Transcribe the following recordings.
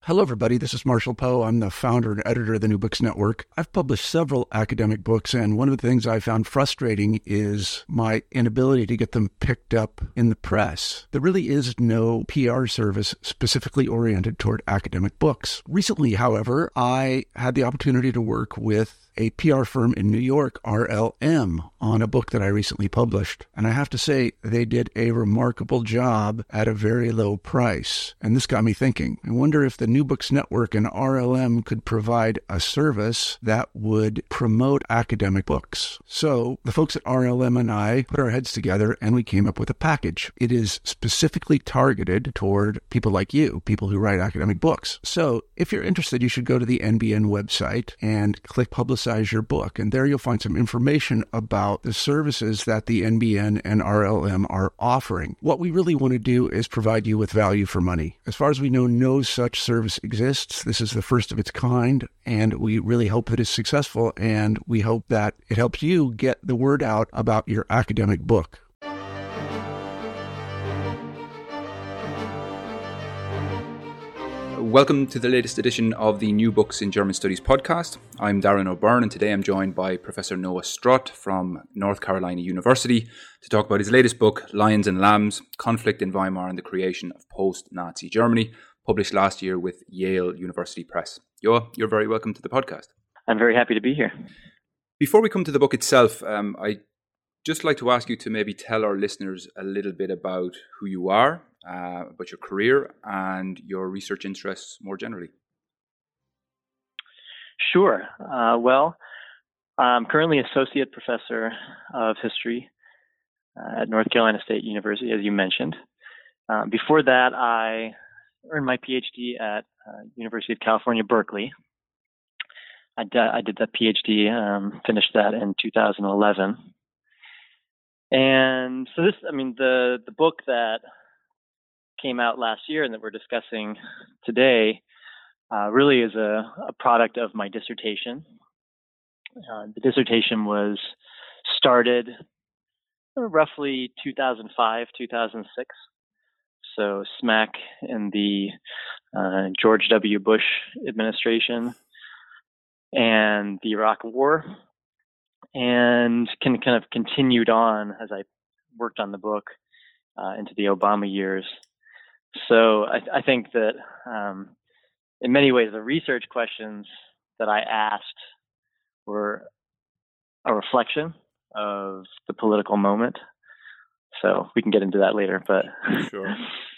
Hello, everybody. This is Marshall Poe. I'm the founder and editor of the New Books Network. I've published several academic books, and one of the things I found frustrating is my inability to get them picked up in the press. There really is no PR service specifically oriented toward academic books. Recently, however, I had the opportunity to work with a PR firm in New York, RLM, on a book that I recently published. And I have to say, they did a remarkable job at a very low price. And this got me thinking. I wonder if the New Books Network and RLM could provide a service that would promote academic books. So the folks at RLM and I put our heads together and we came up with a package. It is specifically targeted toward people like you, people who write academic books. So if you're interested, you should go to the NBN website and click Publicize Your Book. And there you'll find some information about the services that the NBN and RLM are offering. What we really want to do is provide you with value for money. As far as we know, no such service exists. This is the first of its kind, and we really hope that it's successful, and we hope that it helps you get the word out about your academic book. Welcome to the latest edition of the New Books in German Studies podcast. I'm Darren O'Byrne, and today I'm joined by Professor Noah Strutt from North Carolina University to talk about his latest book, Lions and Lambs, Conflict in Weimar and the Creation of Post-Nazi Germany, published last year with Yale University Press. Noah, you're very welcome to the podcast. I'm very happy to be here. Before we come to the book itself, I'd just like to ask you to maybe tell our listeners a little bit about who you are, about your career and your research interests more generally. Sure. Well, I'm currently Associate Professor of History at North Carolina State University, as you mentioned. Before that, I earned my PhD at University of California, Berkeley. I did that PhD, finished that in 2011. And so the book that came out last year and that we're discussing today really is a product of my dissertation. The dissertation was started roughly 2005, 2006. So smack in the George W. Bush administration and the Iraq War, and kind of continued on as I worked on the book into the Obama years. So I think that in many ways the research questions that I asked were a reflection of the political moment. So we can get into that later, but sure.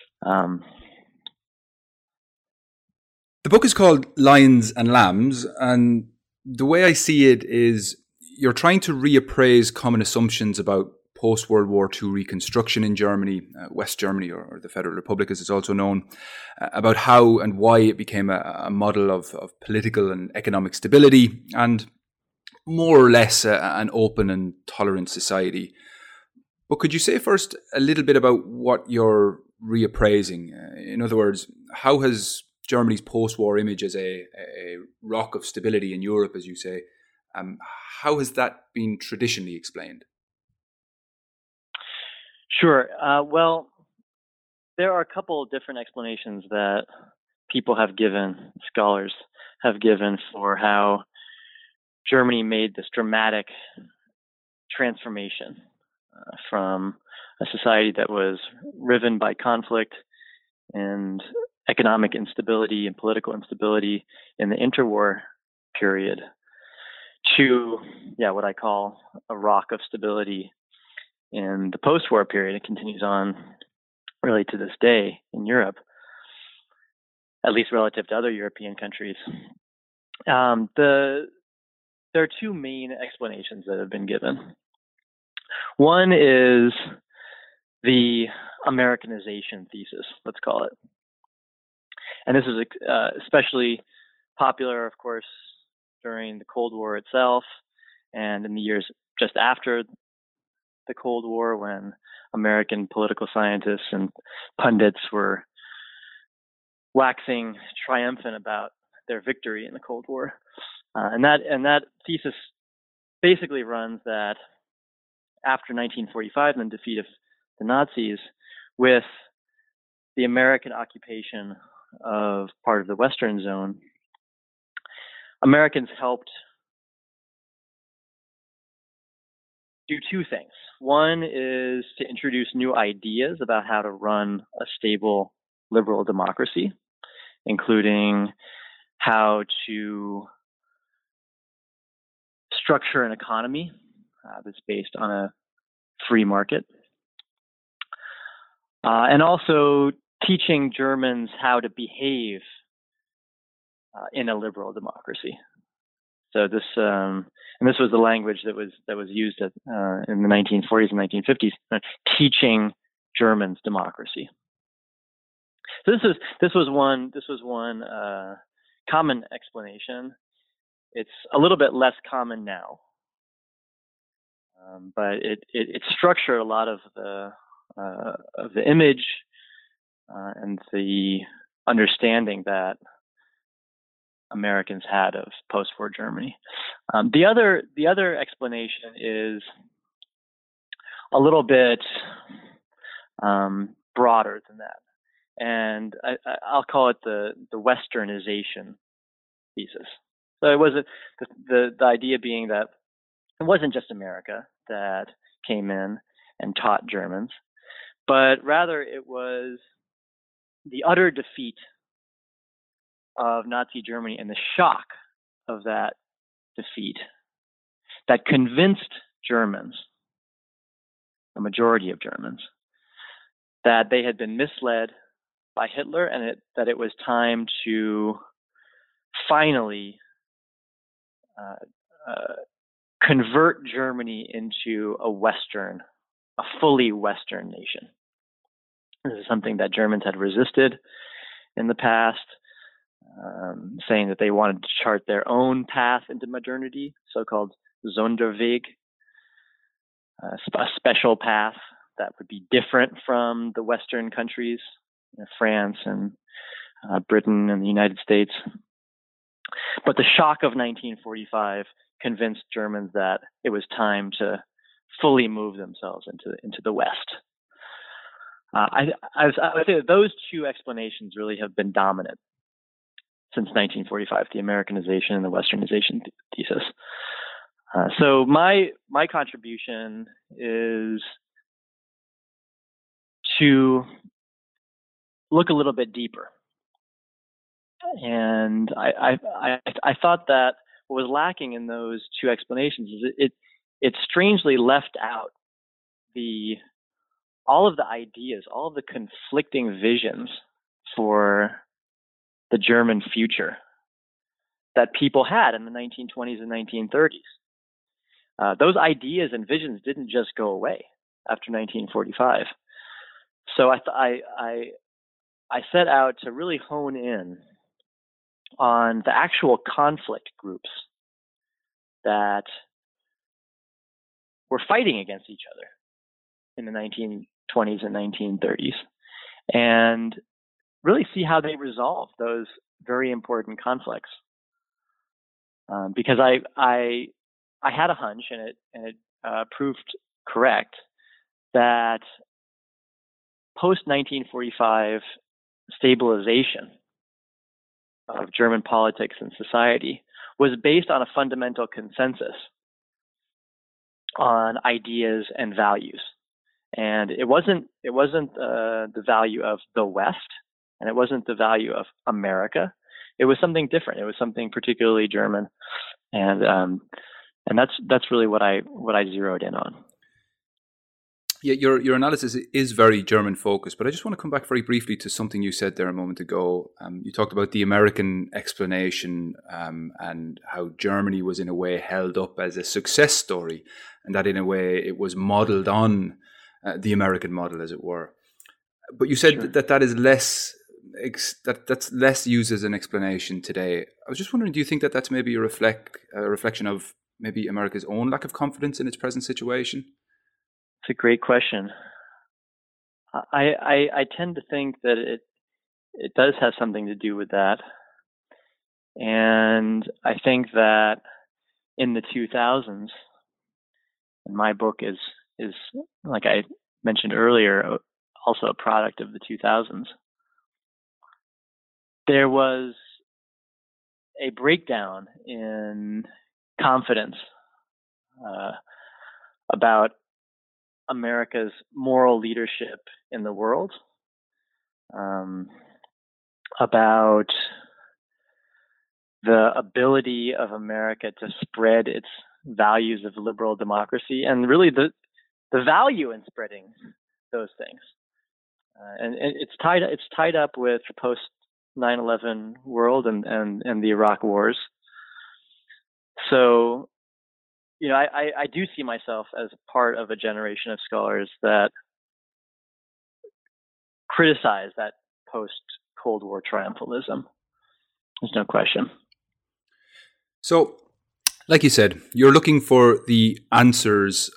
The book is called Lions and Lambs, and the way I see it is you're trying to reappraise common assumptions about post-World War II reconstruction in Germany, West Germany, or the Federal Republic as it's also known, about how and why it became a model of political and economic stability and more or less an open and tolerant society. But could you say first a little bit about what you're reappraising? In other words, how has Germany's post-war image as a rock of stability in Europe, as you say, how has that been traditionally explained? Sure. Well, there are a couple of different explanations that people have given, scholars have given, for how Germany made this dramatic transformation from a society that was riven by conflict and economic instability and political instability in the interwar period to, what I call a rock of stability in the post-war period. It continues on really to this day in Europe, at least relative to other European countries. There are two main explanations that have been given. One is the Americanization thesis, let's call it. And this is especially popular, of course, during the Cold War itself and in the years just after the Cold War, when American political scientists and pundits were waxing triumphant about their victory in the Cold War. And that thesis basically runs that after 1945 and the defeat of the Nazis, with the American occupation of part of the Western Zone, Americans helped do two things. One is to introduce new ideas about how to run a stable liberal democracy, including how to structure an economy that's based on a free market, and also teaching Germans how to behave in a liberal democracy. So this was the language that was used in the 1940s and 1950s, teaching Germans democracy. So this was one common explanation. It's a little bit less common now, but it structured a lot of the image and the understanding that Americans had of post-war Germany. The other explanation is a little bit broader than that, and I'll call it the Westernization thesis. So it wasn't the idea being that it wasn't just America that came in and taught Germans, but rather it was the utter defeat of Nazi Germany and the shock of that defeat that convinced Germans, a majority of Germans, that they had been misled by Hitler and that it was time to finally convert Germany into a fully Western nation. This is something that Germans had resisted in the past, saying that they wanted to chart their own path into modernity, so-called Sonderweg, a special path that would be different from the Western countries, France and Britain and the United States. But the shock of 1945 convinced Germans that it was time to fully move themselves into the West. I would say that those two explanations really have been dominant since 1945, the Americanization and the Westernization thesis. So my contribution is to look a little bit deeper. And I thought that what was lacking in those two explanations is it strangely left out all of the ideas, all of the conflicting visions for the German future that people had in the 1920s and 1930s. Those ideas and visions didn't just go away after 1945. So I set out to really hone in on the actual conflict groups that were fighting against each other in the 1920s and 1930s, and really see how they resolved those very important conflicts. Because I had a hunch, and it proved correct, that post 1945 stabilization of German politics and society was based on a fundamental consensus on ideas and values. And it wasn't the value of the West, and it wasn't the value of America. It was something different. It was something particularly German, and that's really what I zeroed in on. Yeah, your analysis is very German focused, but I just want to come back very briefly to something you said there a moment ago. You talked about the American explanation and how Germany was in a way held up as a success story, and that in a way it was modeled on the American model, as it were. But you said Sure. that is less that's less used as an explanation today. I was just wondering, do you think that that's maybe a reflection of maybe America's own lack of confidence in its present situation? It's a great question. I tend to think that it does have something to do with that, and I think that in the 2000s, and my book is like I mentioned earlier, also a product of the 2000s. there was a breakdown in confidence about America's moral leadership in the world, about the ability of America to spread its values of liberal democracy, and really the value in spreading those things. And it's tied up with the post 9/11 world and the Iraq wars. So, I do see myself as part of a generation of scholars that criticize that post-Cold War triumphalism. There's no question. So, like you said, you're looking for the answers,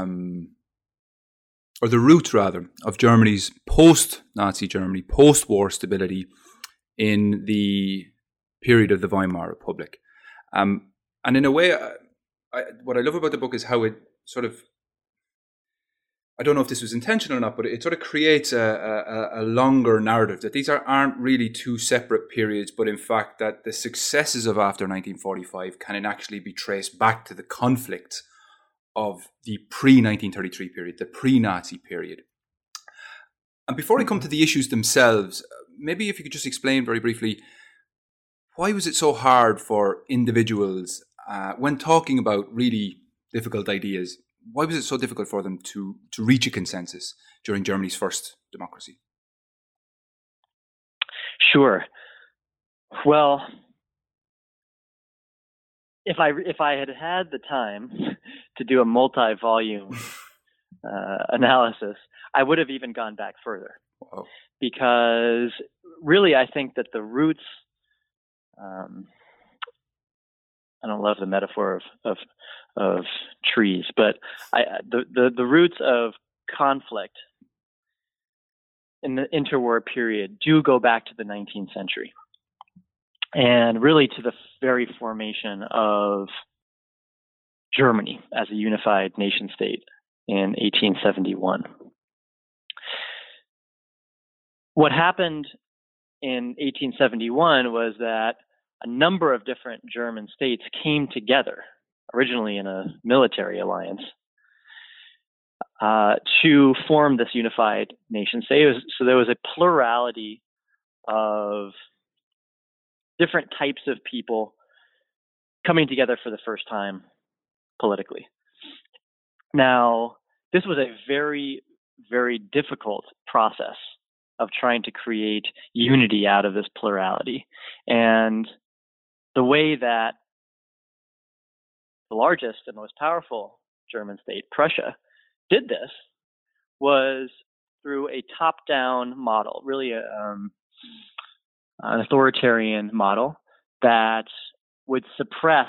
or the roots rather, of Germany's post-Nazi Germany, post-war stability in the period of the Weimar Republic. And in a way, what I love about the book is how it sort of, I don't know if this was intentional or not, but it sort of creates a longer narrative that these aren't really two separate periods, but in fact that the successes of after 1945 can actually be traced back to the conflict of the pre-1933 period, the pre-Nazi period. And before I come to the issues themselves, maybe if you could just explain very briefly, why was it so hard for individuals when talking about really difficult ideas? Why was it so difficult for them to reach a consensus during Germany's first democracy? Sure. Well, if I had the time to do a multi-volume analysis, I would have even gone back further. Wow. Because really, I think that the roots. I don't love the metaphor of trees, but the roots of conflict in the interwar period do go back to the 19th century, and really to the very formation of Germany as a unified nation state in 1871. What happened in 1871 was that a number of different German states came together, originally in a military alliance, to form this unified nation state. So there was a plurality of different types of people coming together for the first time politically. Now, this was a very, very difficult process of trying to create unity out of this plurality. And the way that the largest and most powerful German state, Prussia, did this was through a top-down model, really an authoritarian model that would suppress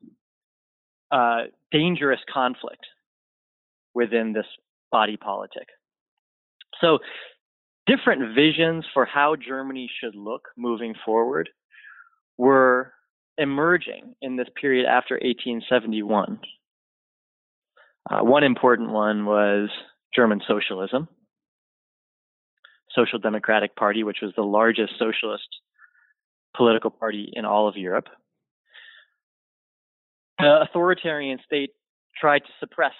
dangerous conflict within this body politic. So different visions for how Germany should look moving forward were emerging in this period after 1871. One important one was German socialism, Social Democratic Party, which was the largest socialist political party in all of Europe. The authoritarian state tried to suppress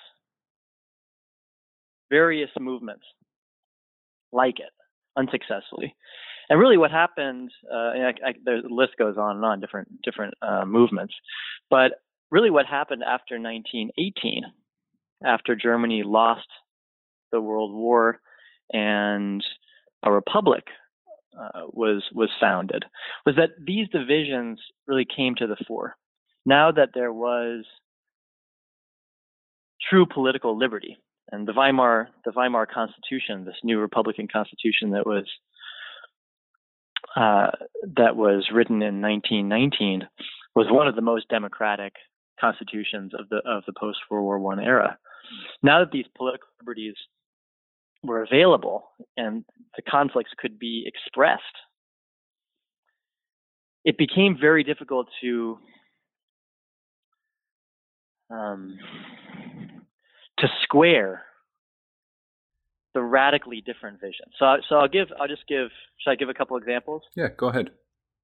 various movements like it, unsuccessfully. And really what happened, the list goes on and on, different movements, but really what happened after 1918, after Germany lost the World War and a republic was founded, was that these divisions really came to the fore. Now that there was true political liberty, and the Weimar Constitution, this new Republican Constitution that was written in 1919, was one of the most democratic constitutions of the post-World War I era. Now that these political liberties were available and the conflicts could be expressed, it became very difficult to square the radically different visions. So I'll just give. Should I give a couple examples? Yeah, go ahead.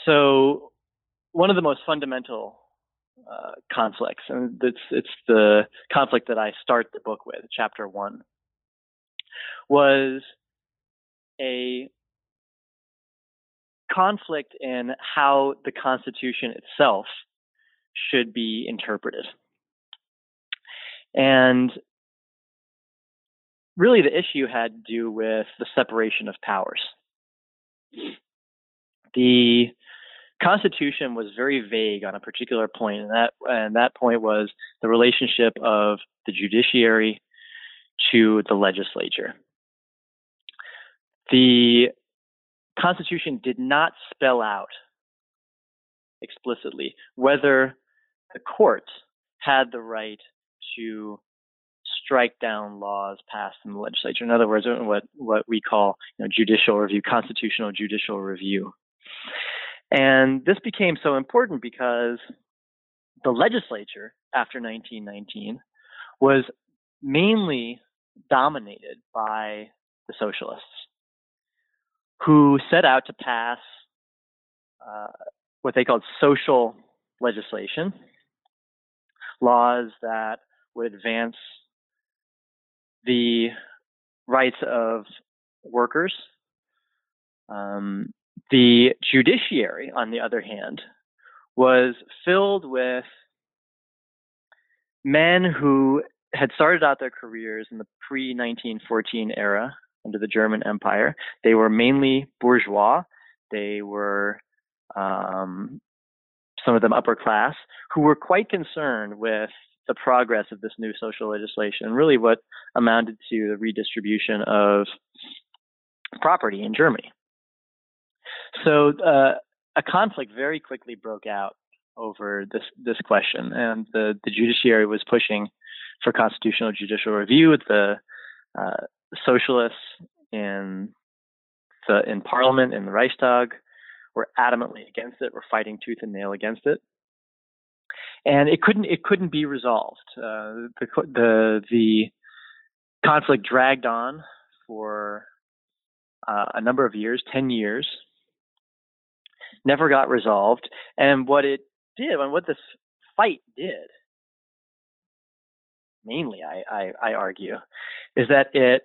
So one of the most fundamental conflicts, and it's the conflict that I start the book with, chapter 1, was a conflict in how the Constitution itself should be interpreted. And really the issue had to do with the separation of powers. The Constitution was very vague on a particular point, and that point was the relationship of the judiciary to the legislature. The Constitution did not spell out explicitly whether the courts had the right to strike down laws passed in the legislature. In other words, what we call judicial review, constitutional judicial review. And this became so important because the legislature after 1919 was mainly dominated by the socialists, who set out to pass what they called social legislation, laws that would advance the rights of workers. The judiciary, on the other hand, was filled with men who had started out their careers in the pre-1914 era under the German Empire. They were mainly bourgeois. They were, some of them upper class, who were quite concerned with the progress of this new social legislation, really what amounted to the redistribution of property in Germany. So a conflict very quickly broke out over this question, and the judiciary was pushing for constitutional judicial review. The socialists in Parliament, in the Reichstag, were adamantly against it, were fighting tooth and nail against it, and it couldn't be resolved. The conflict dragged on for a number of years, 10 years. Never got resolved. And what it did, and what this fight did, mainly, I argue, is that it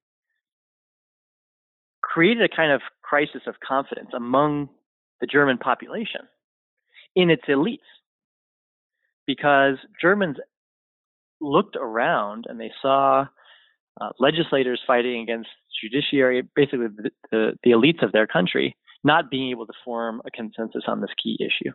created a kind of crisis of confidence among the German population in its elites, because Germans looked around and they saw legislators fighting against judiciary, basically the elites of their country, not being able to form a consensus on this key issue.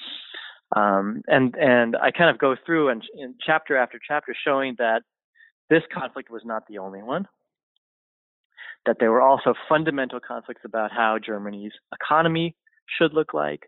And I kind of go through and in chapter after chapter showing that this conflict was not the only one, that there were also fundamental conflicts about how Germany's economy should look like,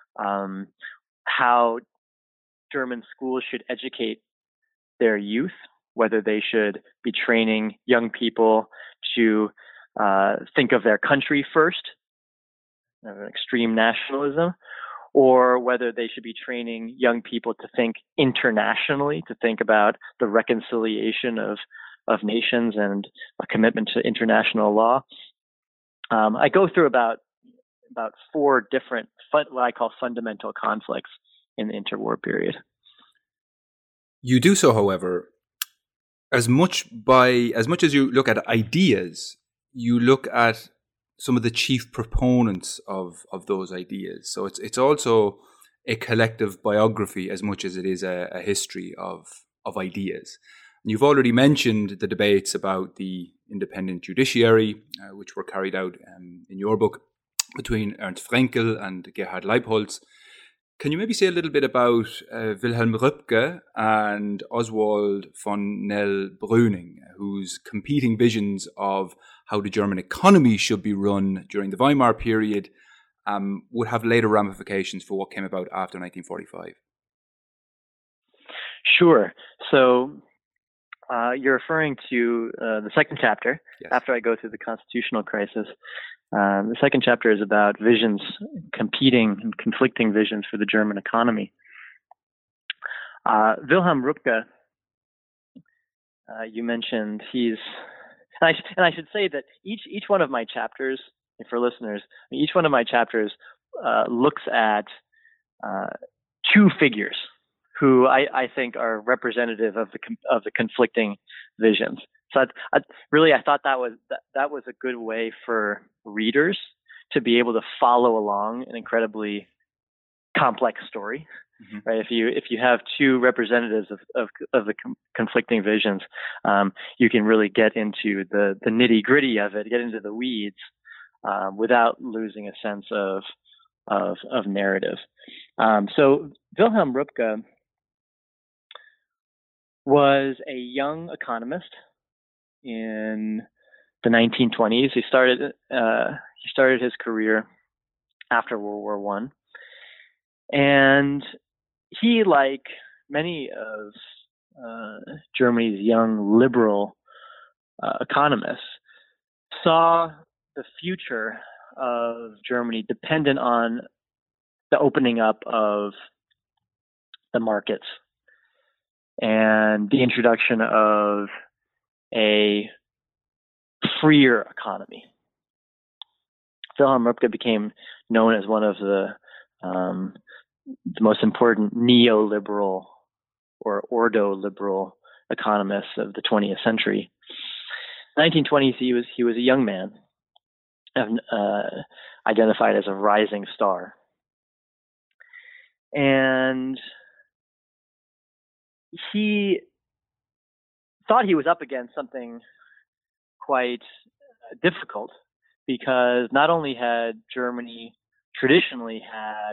how German schools should educate their youth, whether they should be training young people to think of their country first, extreme nationalism, or whether they should be training young people to think internationally, to think about the reconciliation of nations and a commitment to international law. I go through about 4 different, what I call fundamental conflicts in the interwar period. You do so, however, as much as you look at ideas, you look at some of the chief proponents of those ideas. So it's also a collective biography as much as it is a history of ideas. And you've already mentioned the debates about the independent judiciary, which were carried out in your book between Ernst Fraenkel and Gerhard Leibholz. Can you maybe say a little bit about Wilhelm Röpke and Oswald von Nell-Brüning, whose competing visions of how the German economy should be run during the Weimar period would have later ramifications for what came about after 1945? Sure. So you're referring to the second chapter, yes. After I go through the constitutional crisis. The second chapter is about visions, competing and conflicting visions for the German economy. Wilhelm Röpke, you mentioned, and I should say that each one of my chapters, for listeners, each one of my chapters looks at two figures who I think are representative of the conflicting visions. So I thought that was a good way for readers to be able to follow along an incredibly complex story. Mm-hmm. Right? If you have two representatives of the conflicting visions, you can really get into the nitty gritty of it, get into the weeds, without losing a sense of narrative. So Wilhelm Röpke was a young economist in the 1920s. He started his career after World War One, and he, like many of Germany's young liberal economists, saw the future of Germany dependent on the opening up of the markets and the introduction of a freer economy. Wilhelm Röpke became known as one of the most important neoliberal or ordo-liberal economists of the 20th century. 1920s, he was a young man, identified as a rising star, and he thought he was up against something quite difficult, because not only had Germany traditionally had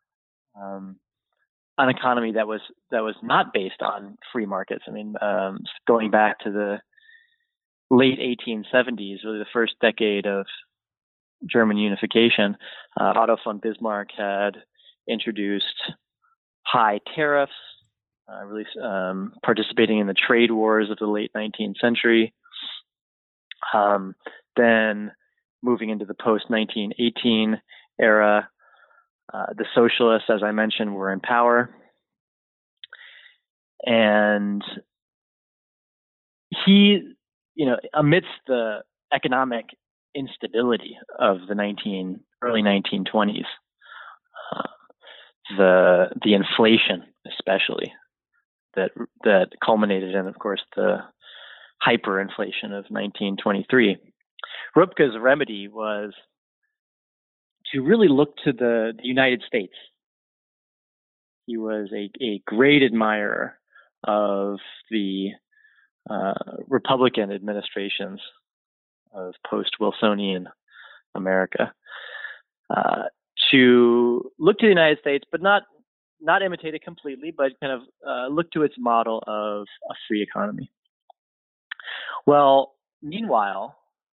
an economy that was not based on free markets. I mean, going back to the late 1870s, really the first decade of German unification, Otto von Bismarck had introduced high tariffs, really participating in the trade wars of the late 19th century. Then moving into the post-1918 era, the socialists, as I mentioned, were in power. And he, amidst the economic instability of the early 1920s, the inflation especially that culminated in, of course, the hyperinflation of 1923. Röpke's remedy was to really look to the United States. He was a great admirer of the Republican administrations of post-Wilsonian America, to look to the United States, but not imitate it completely, but kind of look to its model of a free economy. Well, meanwhile,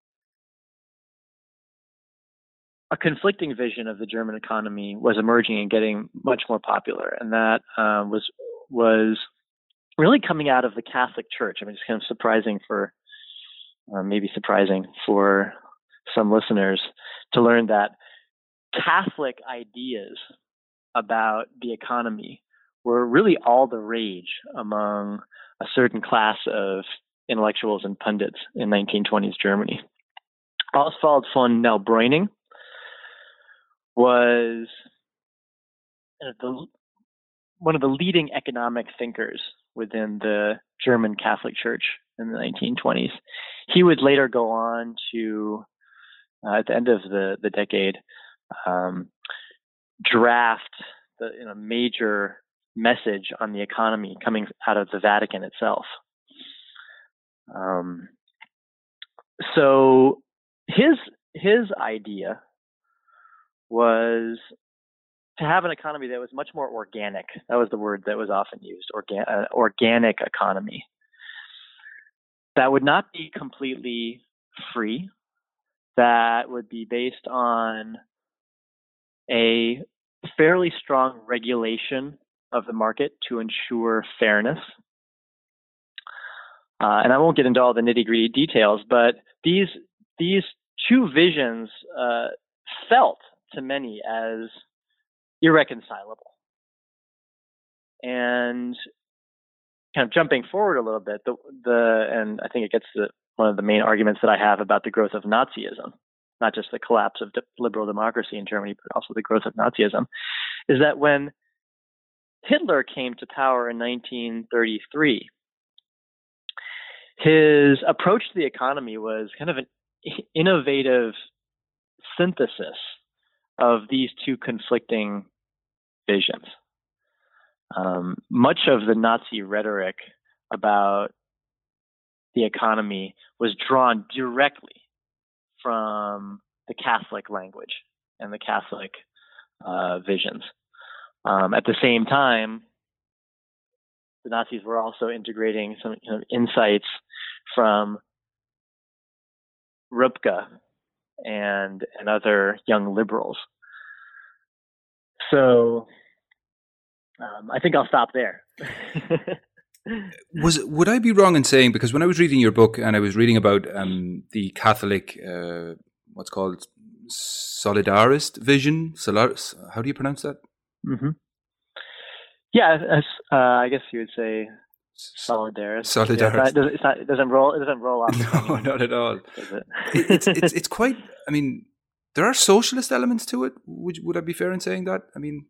a conflicting vision of the German economy was emerging and getting much more popular, and that was really coming out of the Catholic Church. I mean, it's kind of surprising for some listeners to learn that Catholic ideas about the economy were really all the rage among a certain class of intellectuals and pundits in 1920s Germany. Oswald von Neubräuning was one of the leading economic thinkers within the German Catholic Church in the 1920s. He would later go on to, at the end of the decade, draft the major message on the economy coming out of the Vatican itself. So his idea was to have an economy that was much more organic. That was the word that was often used, organic economy. That would not be completely free, that would be based on a fairly strong regulation of the market to ensure fairness. And I won't get into all the nitty-gritty details, but these two visions felt to many as irreconcilable. And kind of jumping forward a little bit, and I think it gets to one of the main arguments that I have about the growth of Nazism. not just the collapse of liberal democracy in Germany, but also the growth of Nazism, is that when Hitler came to power in 1933, his approach to the economy was kind of an innovative synthesis of these two conflicting visions. Much of the Nazi rhetoric about the economy was drawn directly from the Catholic language and the Catholic visions. At the same time, the Nazis were also integrating some insights from Röpke and other young liberals. So I think I'll stop there. Would I be wrong in saying, because when I was reading your book and I was reading about the Catholic, what's called solidarist vision, how do you pronounce that? Mm-hmm. Yeah, I guess you would say solidarist. Solidarist. Yeah, it doesn't roll off. No, not at all. Does it? It's quite. I mean, there are socialist elements to it. Would I be fair in saying that? I mean,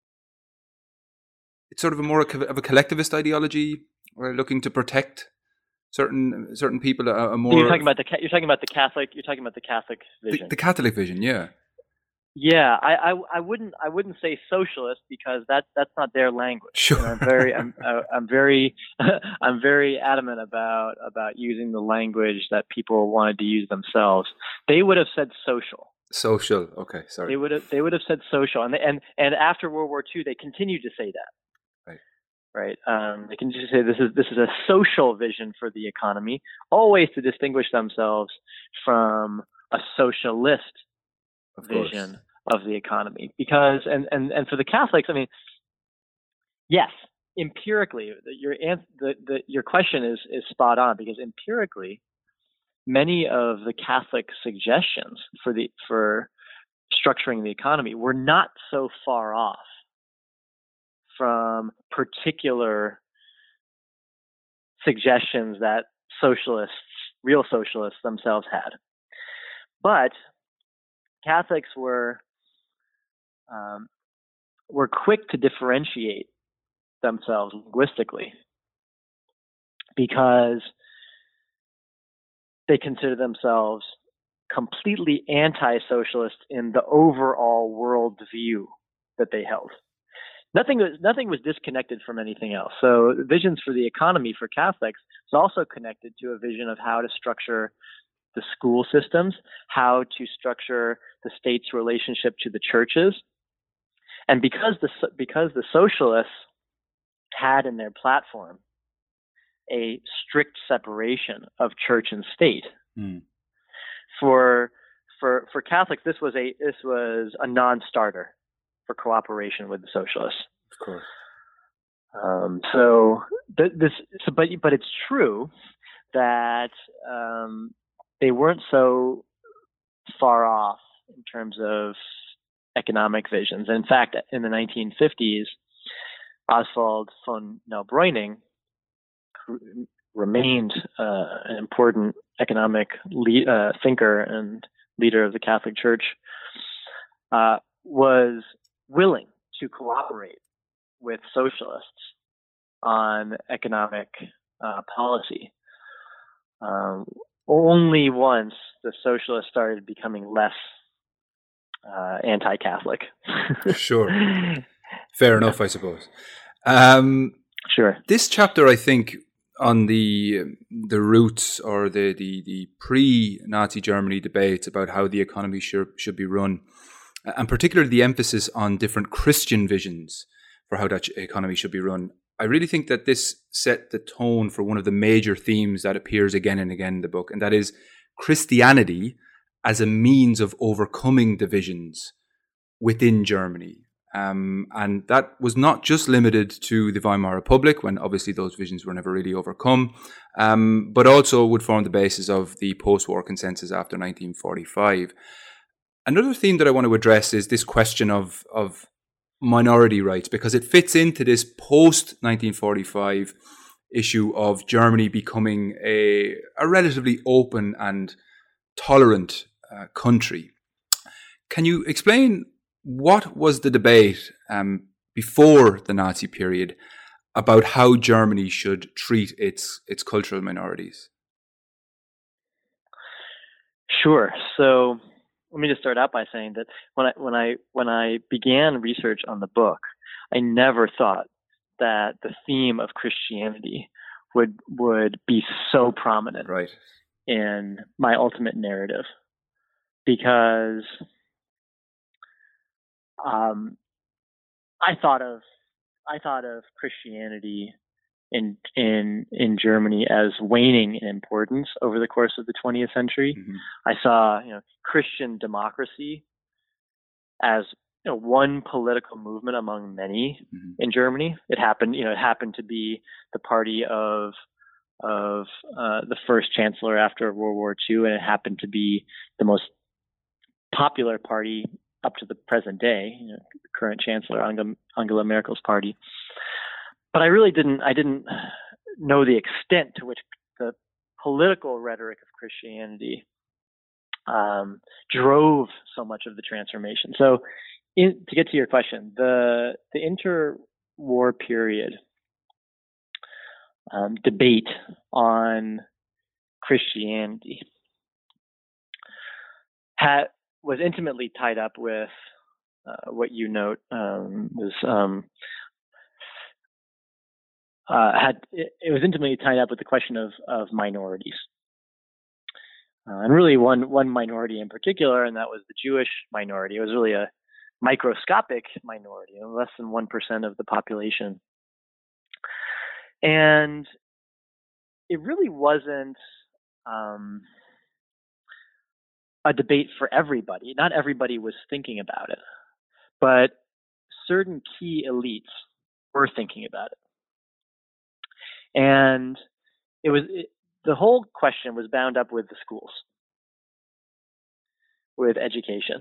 it's sort of of a collectivist ideology, or looking to protect certain people. You're talking about the Catholic. You're talking about the Catholic vision. The Catholic vision, yeah. Yeah, I wouldn't say socialist, because that's not their language. Sure. And I'm very adamant about using the language that people wanted to use themselves. They would have said social. Social. Okay, sorry. They would have said social, and after World War II, they continued to say that. Right. They can just say this is a social vision for the economy, always to distinguish themselves from a socialist vision of the economy. Because and for the Catholics, I mean, yes, empirically, your question is spot on, because empirically, many of the Catholic suggestions for structuring the economy were not so far off from suggestions that real socialists themselves had. But Catholics were quick to differentiate themselves linguistically, because they consider themselves completely anti-socialist in the overall world view that they held. Nothing was disconnected from anything else. So visions for the economy for Catholics is also connected to a vision of how to structure the school systems, how to structure the state's relationship to the churches. And because the socialists had in their platform a strict separation of church and state, for Catholics, this was a non-starter for cooperation with the socialists. Of course. But it's true that they weren't so far off in terms of economic visions. In fact, in the 1950s, Oswald von Neubräuning, who remained an important economic thinker and leader of the Catholic Church, was willing to cooperate with socialists on economic policy. Only once the socialists started becoming less anti-Catholic. Sure. Fair enough, I suppose. Sure. This chapter, I think, on the roots or the pre-Nazi Germany debates about how the economy should be run, and particularly the emphasis on different Christian visions for how that economy should be run. I really think that this set the tone for one of the major themes that appears again and again in the book, and that is Christianity as a means of overcoming divisions within Germany. And that was not just limited to the Weimar Republic, when obviously those visions were never really overcome, but also would form the basis of the post-war consensus after 1945. Another theme that I want to address is this question of minority rights, because it fits into this post-1945 issue of Germany becoming a relatively open and tolerant country. Can you explain what was the debate before the Nazi period about how Germany should treat its cultural minorities? Sure. So let me just start out by saying that when I began research on the book, I never thought that the theme of Christianity would be so prominent in my ultimate narrative, because I thought of Christianity in Germany as waning in importance over the course of the 20th century. Mm-hmm. I saw Christian democracy as one political movement among many in Germany. It happened to be the party of the first chancellor after World War II, and it happened to be the most popular party up to the present day, the current chancellor Angela Merkel's party. But I didn't know the extent to which the political rhetoric of Christianity drove so much of the transformation. So, to get to your question, the interwar period debate on Christianity was intimately tied up with what you note was intimately tied up with the question of minorities, and really one minority in particular, and that was the Jewish minority. It was really a microscopic minority, less than 1% of the population, and it really wasn't a debate for everybody. Not everybody was thinking about it, but certain key elites were thinking about it. And the whole question was bound up with the schools, with education.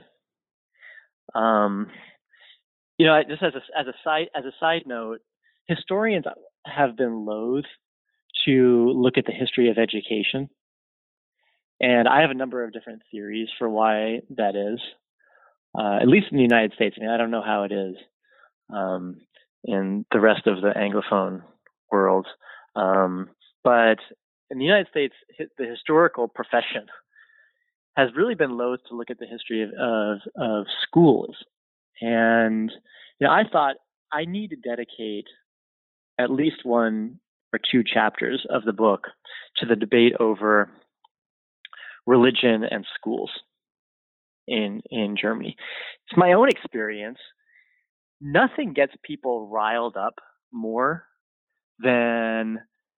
Just as a side note, historians have been loath to look at the history of education, and I have a number of different theories for why that is. At least in the United States. I don't know how it is in the rest of the Anglophone world. But in the United States, the historical profession has really been loath to look at the history of schools. And I thought I need to dedicate at least one or two chapters of the book to the debate over religion and schools in Germany. It's my own experience. Nothing gets people riled up more than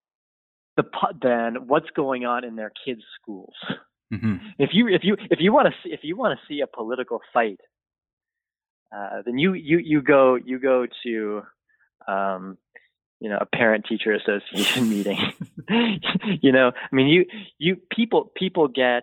what's going on in their kids' schools. Mm-hmm. If you want to see a political fight, then you go to a parent-teacher association meeting. People get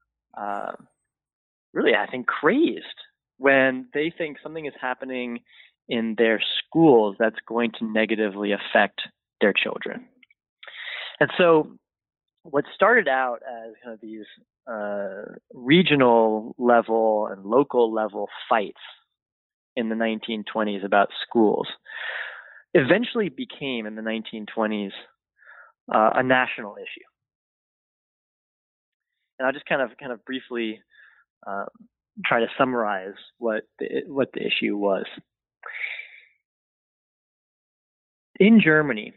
really, I think, crazed when they think something is happening in their schools that's going to negatively affect their children. And so what started out as kind of these regional level and local level fights in the 1920s about schools eventually became, in the 1920s, a national issue. And I'll just kind of briefly try to summarize what the issue was. In Germany,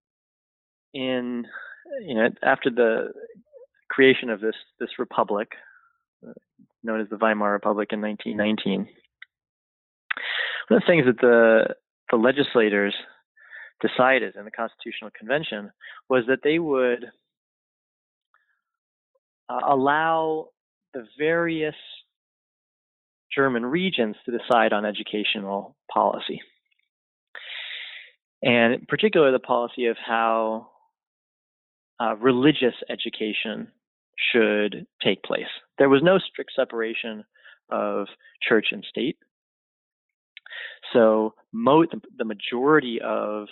after the creation of this republic, known as the Weimar Republic in 1919, one of the things that the legislators decided in the Constitutional Convention was that they would allow the various German regions to decide on educational policy, and in particular the policy of how religious education should take place. There was no strict separation of church and state. So the majority of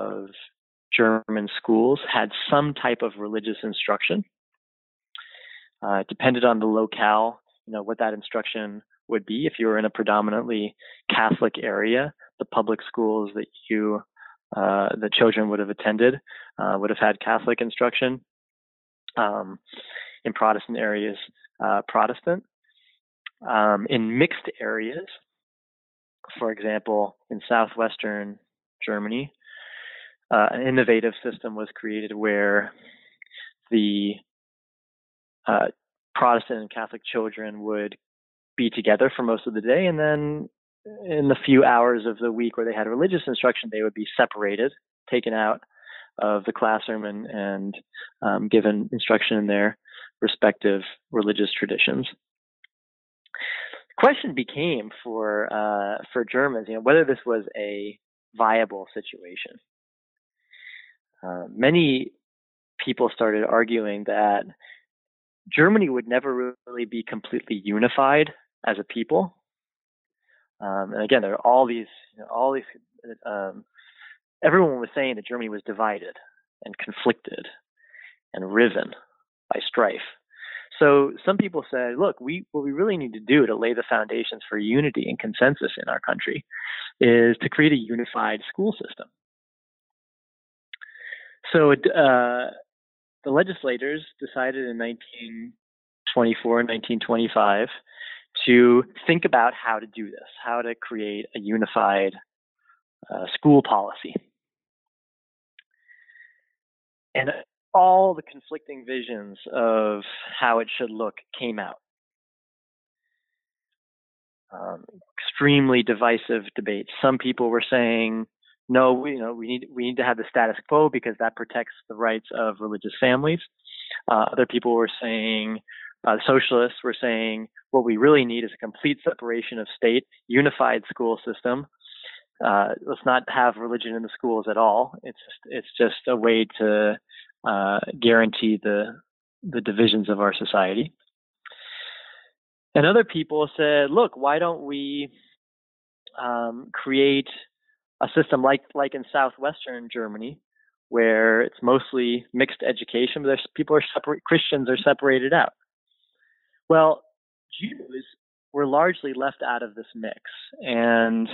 German schools had some type of religious instruction. It depended on the locale, what that instruction would be. If you were in a predominantly Catholic area, the public schools that the children would have attended would have had Catholic instruction. In Protestant areas, Protestant. In mixed areas, for example, in southwestern Germany, an innovative system was created where the Protestant and Catholic children would be together for most of the day, and then in the few hours of the week where they had religious instruction, they would be separated, taken out of the classroom, and given instruction in their respective religious traditions. The question became for Germans, whether this was a viable situation. Many people started arguing that Germany would never really be completely unified as a people. And again, there are all these. Everyone was saying that Germany was divided and conflicted and riven by strife. So some people said, look, what we really need to do to lay the foundations for unity and consensus in our country is to create a unified school system. So the legislators decided in 1924 and 1925 to think about how to do this, how to create a unified school policy. And all the conflicting visions of how it should look came out. Extremely divisive debates. Some people were saying, no, we need to have the status quo because that protects the rights of religious families. Other people were saying, socialists were saying, what we really need is a complete separation of state, unified school system. Let's not have religion in the schools at all. It's just a way to guarantee the divisions of our society. And other people said, look, why don't we create a system like in southwestern Germany, where it's mostly mixed education, but people are separate, Christians are separated out. Well, Jews were largely left out of this mix. And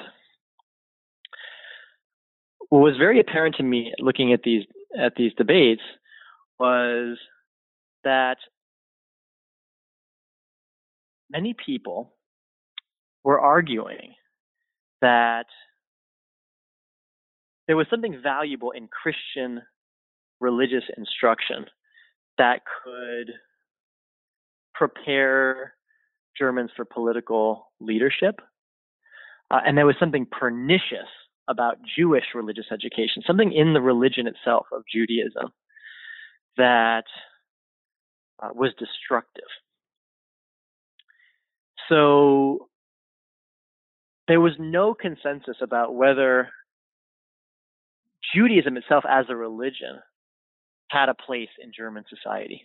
what was very apparent to me looking at these debates was that many people were arguing that there was something valuable in Christian religious instruction that could prepare Germans for political leadership. And there was something pernicious about Jewish religious education, something in the religion itself of Judaism that was destructive. So there was no consensus about whether Judaism itself as a religion had a place in German society.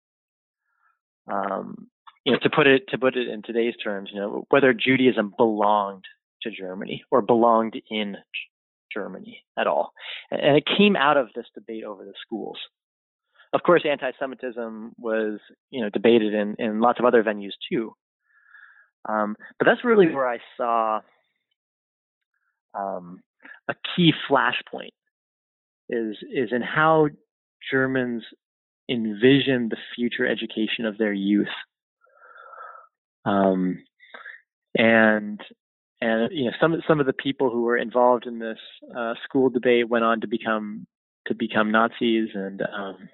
To put it in today's terms, whether Judaism belonged to Germany or belonged in Germany at all. And it came out of this debate over the schools. Of course, anti-Semitism was, debated in lots of other venues too. But that's really where I saw a key flashpoint is in how Germans envision the future education of their youth. And some of the people who were involved in this school debate went on to become Nazis, and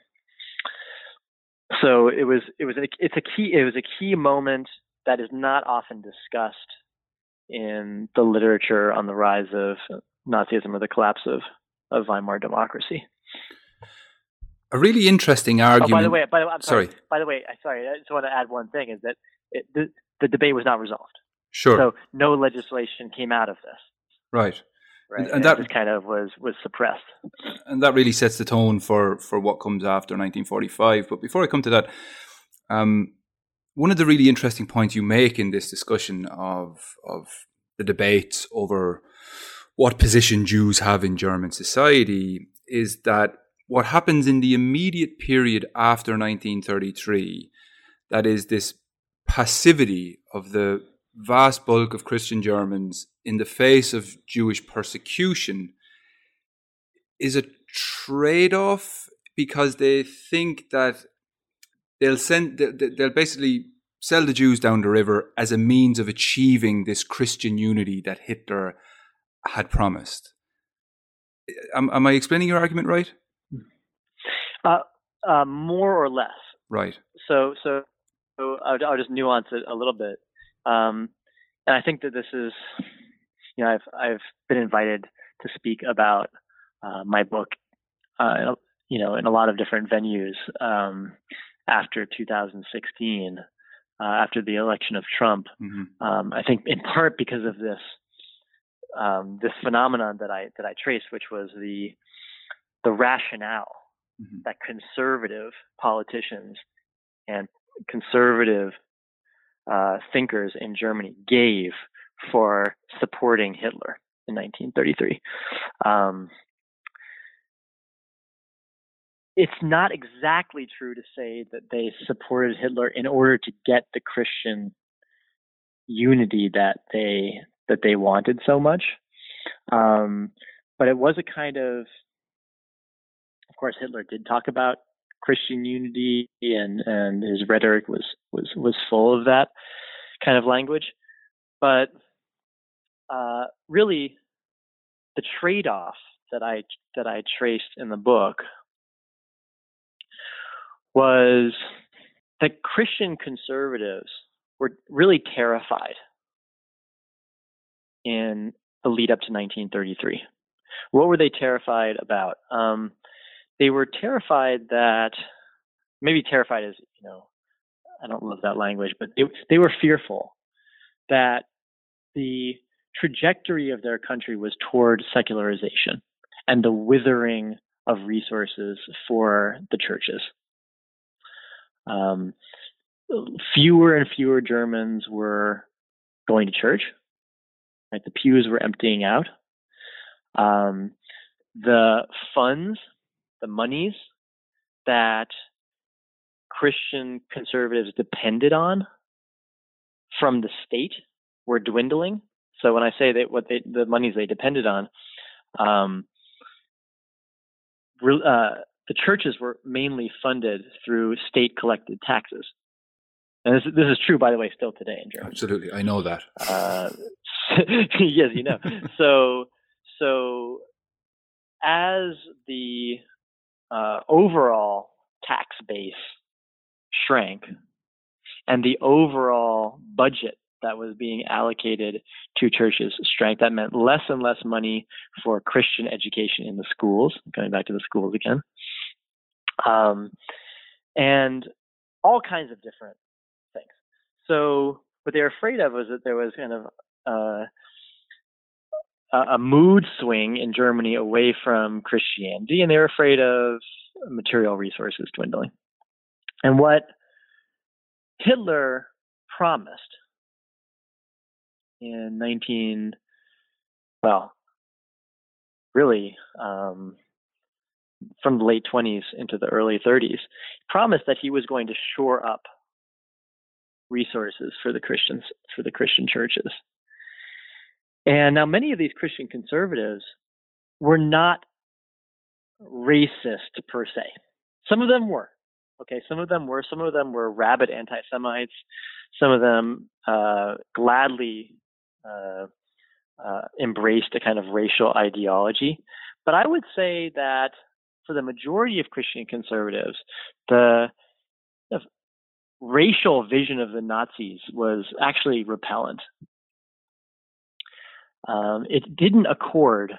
so it's a key moment that is not often discussed in the literature on the rise of Nazism or the collapse of Weimar democracy. A really interesting argument. By the way, I just want to add one thing: is that the debate was not resolved. Sure. So no legislation came out of this. Right. And that just kind of was suppressed. And that really sets the tone for what comes after 1945. But before I come to that, one of the really interesting points you make in this discussion of the debates over what position Jews have in German society is that what happens in the immediate period after 1933 that is this passivity of the vast bulk of Christian Germans in the face of Jewish persecution is a trade-off, because they think that they'll basically sell the Jews down the river as a means of achieving this Christian unity that Hitler had promised. Am I explaining your argument right? More or less. Right. So I'll just nuance it a little bit. And I think that this is, I've been invited to speak about my book, in a lot of different venues after 2016, after the election of Trump. Mm-hmm. I think in part because of this phenomenon that I traced, which was the rationale mm-hmm. that conservative politicians and conservative thinkers in Germany gave for supporting Hitler in 1933. It's not exactly true to say that they supported Hitler in order to get the Christian unity that they wanted so much. But it was a kind of course, Hitler did talk about Christian unity, and his rhetoric was full of that kind of language. But really, the trade-off that I traced in the book was that Christian conservatives were really terrified in the lead up to 1933. What were they terrified about? They were terrified that, maybe terrified is, I don't love that language, but they were fearful that the trajectory of their country was toward secularization and the withering of resources for the churches. Fewer and fewer Germans were going to church. Right? The pews were emptying out. The funds, the monies that Christian conservatives depended on from the state were dwindling. So when I say that the monies they depended on, the churches were mainly funded through state collected taxes. And this is true, by the way, still today in Germany. Absolutely, I know that. Yes, you know. So as the overall tax base shrank and the overall budget that was being allocated to churches shrank, that meant less and less money for Christian education in the schools, going back to the schools again, and all kinds of different things. So what they were afraid of was that there was kind of a mood swing in Germany away from Christianity, and they were afraid of material resources dwindling. And what Hitler promised in from the late 20s into the early 30s, promised that he was going to shore up resources for the Christian churches. And now many of these Christian conservatives were not racist per se. Some of them were. Okay, some of them were rabid anti-Semites. Some of them gladly embraced a kind of racial ideology. But I would say that for the majority of Christian conservatives, the racial vision of the Nazis was actually repellent. It didn't accord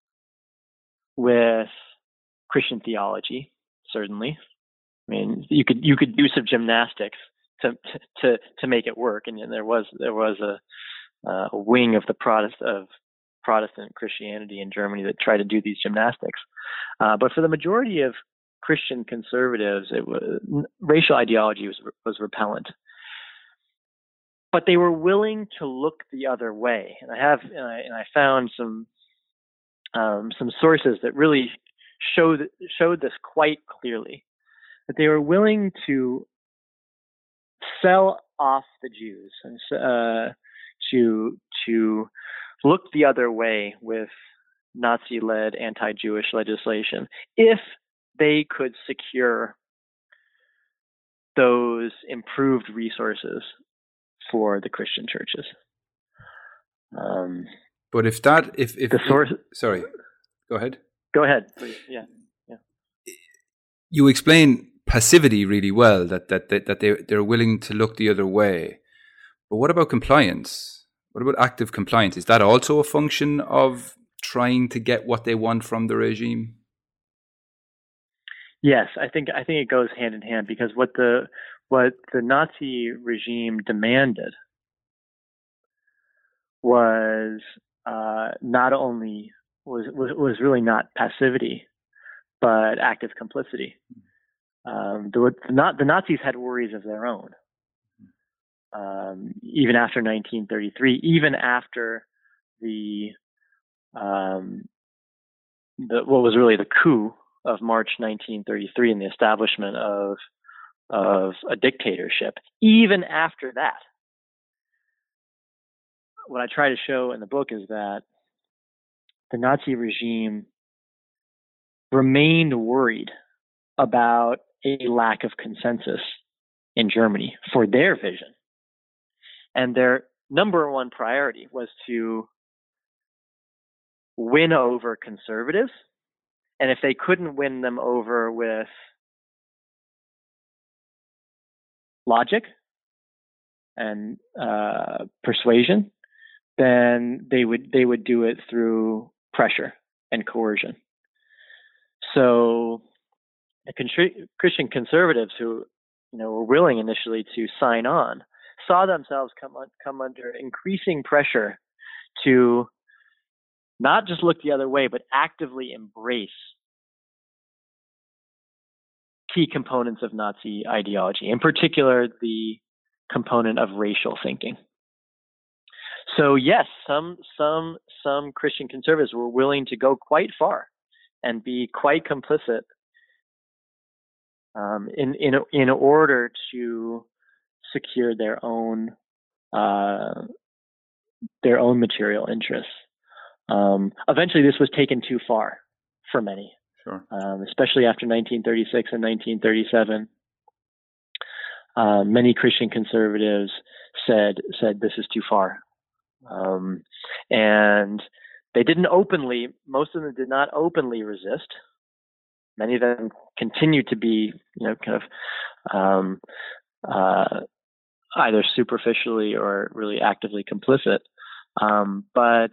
with Christian theology, certainly. I mean, you could do some gymnastics to make it work, and there was a wing of the Protestant Christianity in Germany that tried to do these gymnastics. But for the majority of Christian conservatives, racial ideology was repellent. But they were willing to look the other way, and I found some sources that really showed this quite clearly. That they were willing to sell off the Jews and to look the other way with Nazi-led anti-Jewish legislation if they could secure those improved resources for the Christian churches. But if the source, sorry, go ahead. Go ahead, please. Yeah. You explain passivity really well. That they're willing to look the other way. But what about compliance? What about active compliance? Is that also a function of trying to get what they want from the regime? Yes, I think it goes hand in hand, because what the Nazi regime demanded was not only was really not passivity, but active complicity. The Nazis had worries of their own, even after 1933, even after the what was really the coup of March 1933 and the establishment of a dictatorship. Even after that, what I try to show in the book is that the Nazi regime remained worried about a lack of consensus in Germany for their vision. And their number one priority was to win over conservatives. And if they couldn't win them over with logic and persuasion, then they would do it through pressure and coercion. So the Christian conservatives who were willing initially to sign on saw themselves come under increasing pressure to not just look the other way, but actively embrace key components of Nazi ideology, in particular the component of racial thinking. So yes, some Christian conservatives were willing to go quite far and be quite complicit in order to secure their own material interests. Eventually, this was taken too far for many, sure. Especially after 1936 and 1937. Many Christian conservatives said this is too far, and they didn't openly. Most of them did not openly resist. Many of them continued to be, either superficially or really actively complicit. But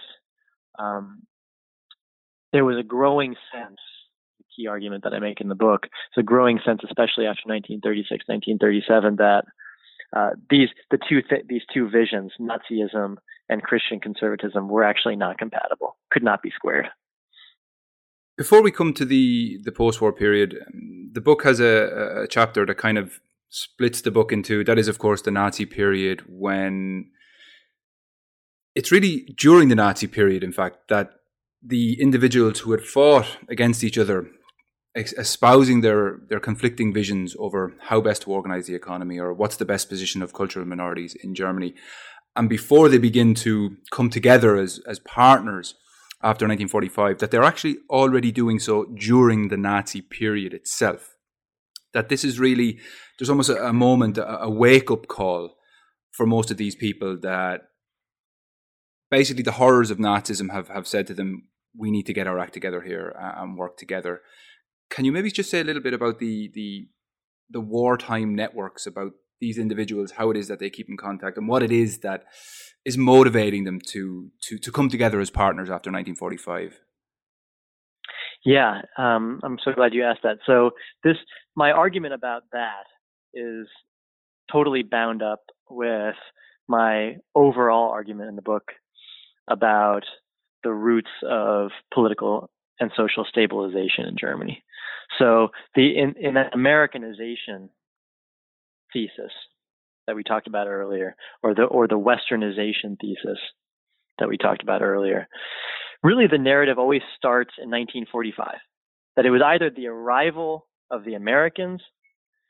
there was a growing sense, the key argument that I make in the book, it's a growing sense, especially after 1936, 1937, that these two visions, Nazism and Christian conservatism, were actually not compatible, could not be squared. Before we come to the post-war period, the book has a chapter that kind of splits the book into, that is, of course, the Nazi period, when it's really during the Nazi period, in fact, that the individuals who had fought against each other, espousing their conflicting visions over how best to organize the economy or what's the best position of cultural minorities in Germany, and before they begin to come together as partners after 1945, that they're actually already doing so during the Nazi period itself. That this is really, there's almost a moment, a wake-up call for most of these people, that basically the horrors of Nazism have said to them, we need to get our act together here and work together. Can you maybe just say a little bit about the wartime networks, about these individuals, how it is that they keep in contact, and what it is that is motivating them to come together as partners after 1945? Yeah, I'm so glad you asked that. So my argument about that is totally bound up with my overall argument in the book about the roots of political and social stabilization in Germany. So in that Americanization thesis that we talked about earlier, or the Westernization thesis that we talked about earlier, really the narrative always starts in 1945, that it was either the arrival of the Americans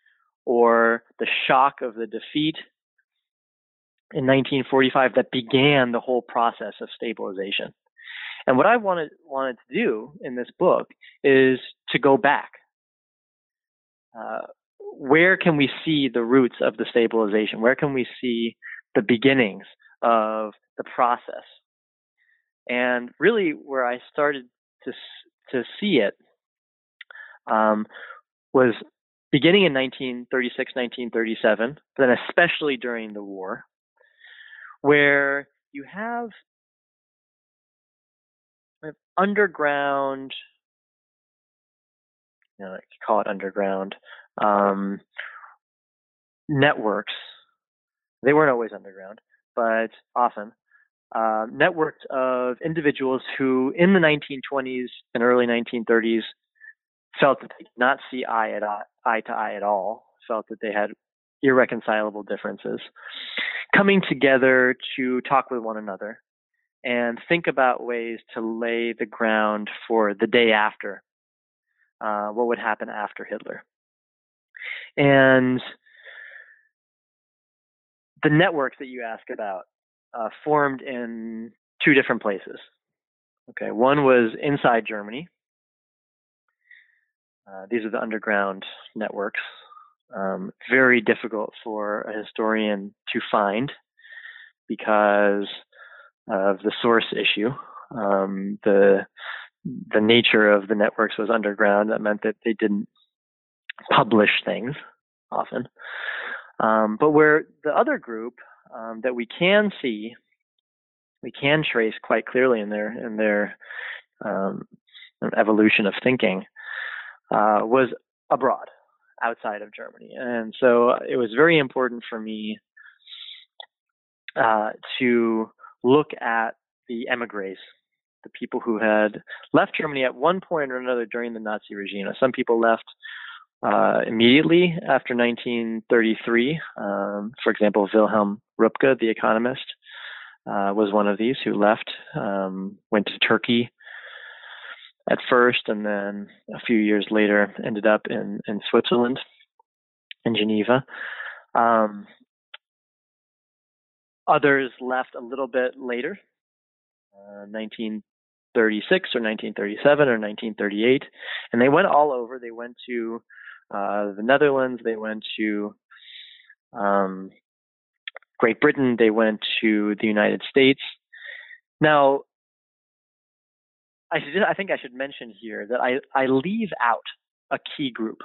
or the shock of the defeat in 1945 that began the whole process of stabilization. And what I wanted to do in this book is to go back. Where can we see the roots of the stabilization? Where can we see the beginnings of the process? And really, where I started to see it was beginning in 1936, 1937, but then especially during the war, where you have underground, I could call it underground, networks. They weren't always underground, but often networks of individuals who in the 1920s and early 1930s felt that they did not see eye to eye at all, felt that they had irreconcilable differences, coming together to talk with one another and think about ways to lay the ground for the day after, what would happen after Hitler. And the networks that you ask about formed in two different places. Okay, one was inside Germany. These are the underground networks. Very difficult for a historian to find because of the source issue. The nature of the networks was underground. That meant that they didn't publish things often. But where the other group that we can see, we can trace quite clearly in their evolution of thinking, was abroad, outside of Germany. And so it was very important for me to look at the emigres, the people who had left Germany at one point or another during the Nazi regime. Some people left immediately after 1933. For example, Wilhelm Röpke, the economist, was one of these who left, went to Turkey at first, and then a few years later ended up in Switzerland, in Geneva. Others left a little bit later, 1936 or 1937 or 1938, and they went all over. They went to the Netherlands, they went to Great Britain, they went to the United States. Now, I think I should mention here that I leave out a key group.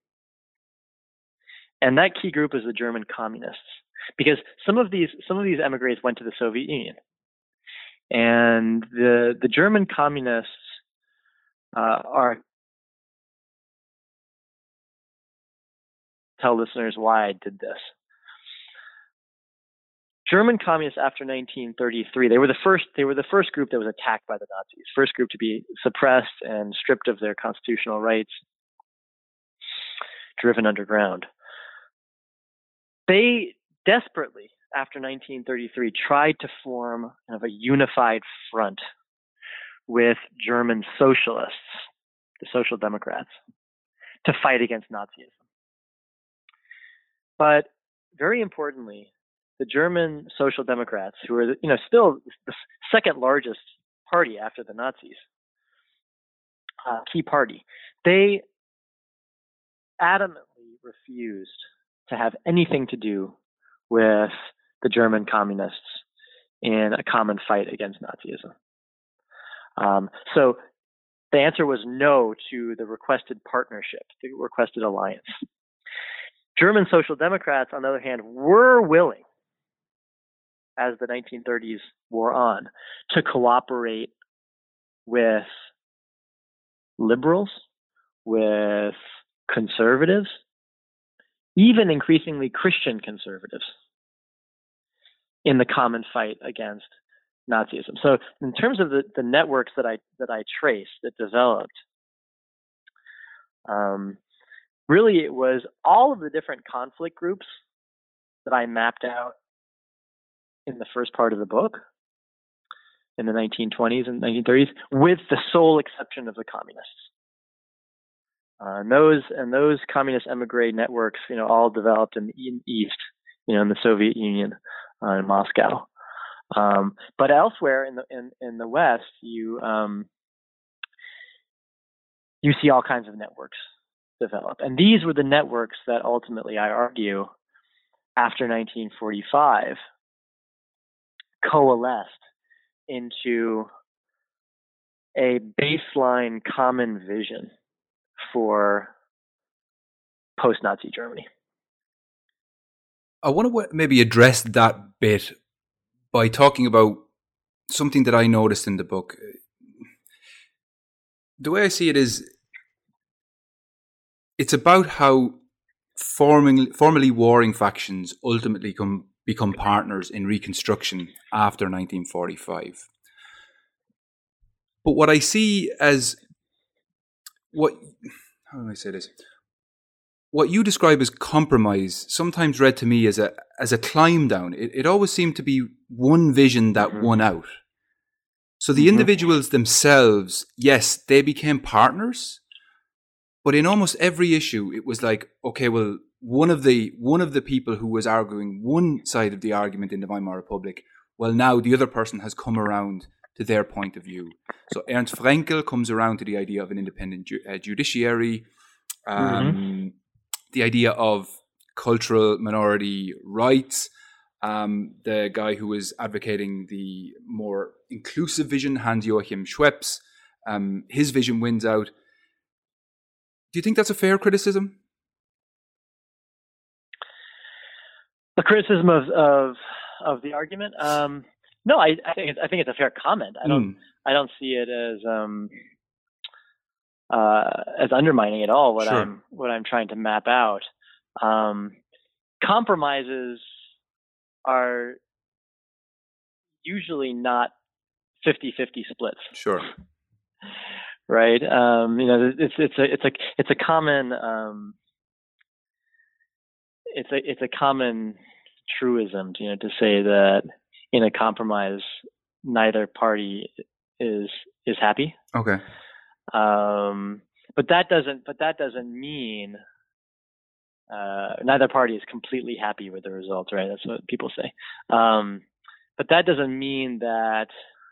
And that key group is the German communists, because some of these emigres went to the Soviet Union. And the German communists are, tell listeners why I did this. German communists after 1933, they were the first group that was attacked by the Nazis, first group to be suppressed and stripped of their constitutional rights, driven underground. They desperately, after 1933, tried to form kind of a unified front with German socialists, the Social Democrats, to fight against Nazism. But very importantly, the German Social Democrats, who are still the second largest party after the Nazis, key party, they adamantly refused to have anything to do with the German communists in a common fight against Nazism. So the answer was no to the requested partnership, the requested alliance. German Social Democrats, on the other hand, were willing, as the 1930s wore on, to cooperate with liberals, with conservatives, even increasingly Christian conservatives, in the common fight against Nazism. So in terms of the networks that I traced that developed, really it was all of the different conflict groups that I mapped out in the first part of the book in the 1920s and 1930s, with the sole exception of the communists. And those communist emigre networks, all developed in the East, in the Soviet Union, in Moscow. But elsewhere in the West, you see all kinds of networks develop, and these were the networks that ultimately, I argue, after 1945, coalesced into a baseline common vision for post-Nazi Germany. I want to maybe address that bit by talking about something that I noticed in the book. The way I see it is, it's about how formerly warring factions ultimately become partners in reconstruction after 1945. But what I see as how do I say this? What you describe as compromise sometimes read to me as a climb down. It always seemed to be one vision that won out. So the individuals themselves, yes, they became partners, but in almost every issue, it was like, okay, well, one of the people who was arguing one side of the argument in the Weimar Republic, well, now the other person has come around to their point of view. So Ernst Fraenkel comes around to the idea of an independent judiciary, the idea of cultural minority rights. The guy who was advocating the more inclusive vision, Hans-Joachim Schweppes, his vision wins out. Do you think that's a fair criticism? A criticism of the argument? No, I think it's a fair comment. I don't see it as undermining at all what I'm trying to map out. Compromises are usually not 50-50 splits. Sure. Right. It's a common it's a common truism, to say that in a compromise neither party is happy. Okay. But that doesn't mean neither party is completely happy with the results, right? That's what people say. But that doesn't mean that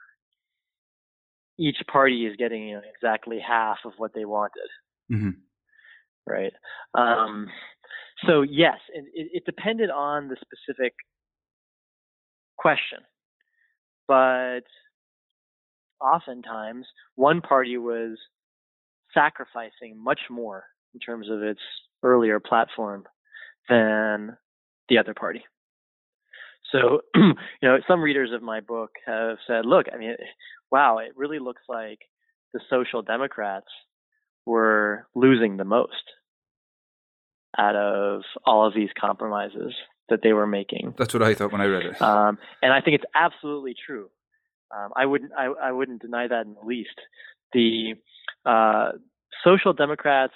each party is getting exactly half of what they wanted. Right. So yes, it depended on the specific question, but oftentimes one party was sacrificing much more in terms of its earlier platform than the other party. So, some readers of my book have said, look, wow, it really looks like the Social Democrats were losing the most out of all of these compromises that they were making. That's what I thought when I read it. And I think it's absolutely true. I wouldn't deny that in the least. The Social Democrats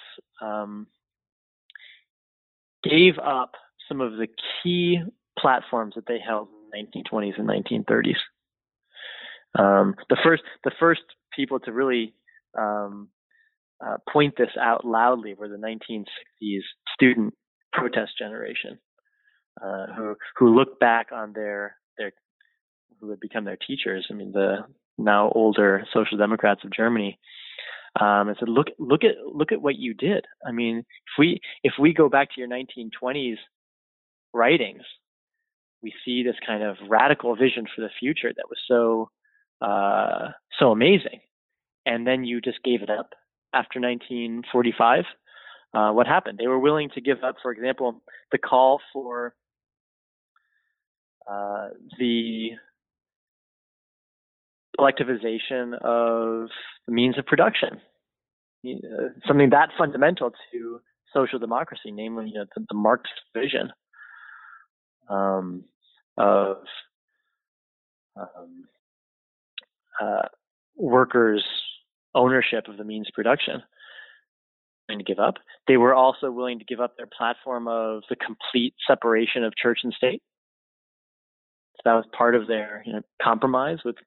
gave up some of the key platforms that they held in the 1920s and 1930s. The first people to really point this out loudly were the 1960s student protest generation, who looked back on their who had become their teachers. The now older Social Democrats of Germany, and said, look at what you did. If we go back to your 1920s writings, we see this kind of radical vision for the future that was so amazing, and then you just gave it up after 1945. What happened? They were willing to give up, for example, the call for the collectivization of the means of production, something that fundamental to social democracy, namely the Marxist vision of workers' ownership of the means of production. To give up. They were also willing to give up their platform of the complete separation of church and state. So that was part of their compromise with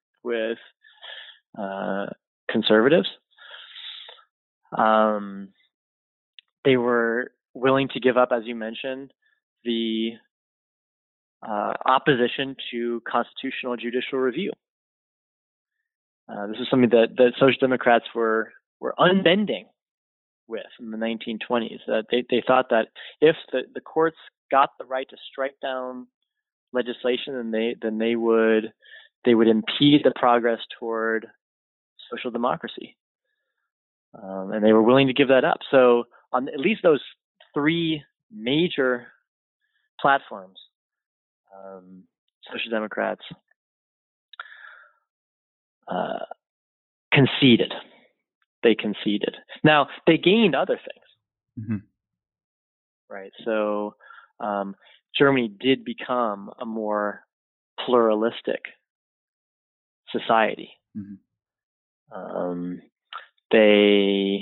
conservatives. they were willing to give up, as you mentioned, the opposition to constitutional judicial review. This is something that Social Democrats were unbending with in the 1920s. That they thought that if the courts got the right to strike down legislation, then they would impede the progress toward social democracy, and they were willing to give that up. So on at least those three major platforms, Social Democrats conceded. They conceded. Now, they gained other things. Mm-hmm. Right. So Germany did become a more pluralistic society. Mm-hmm. They,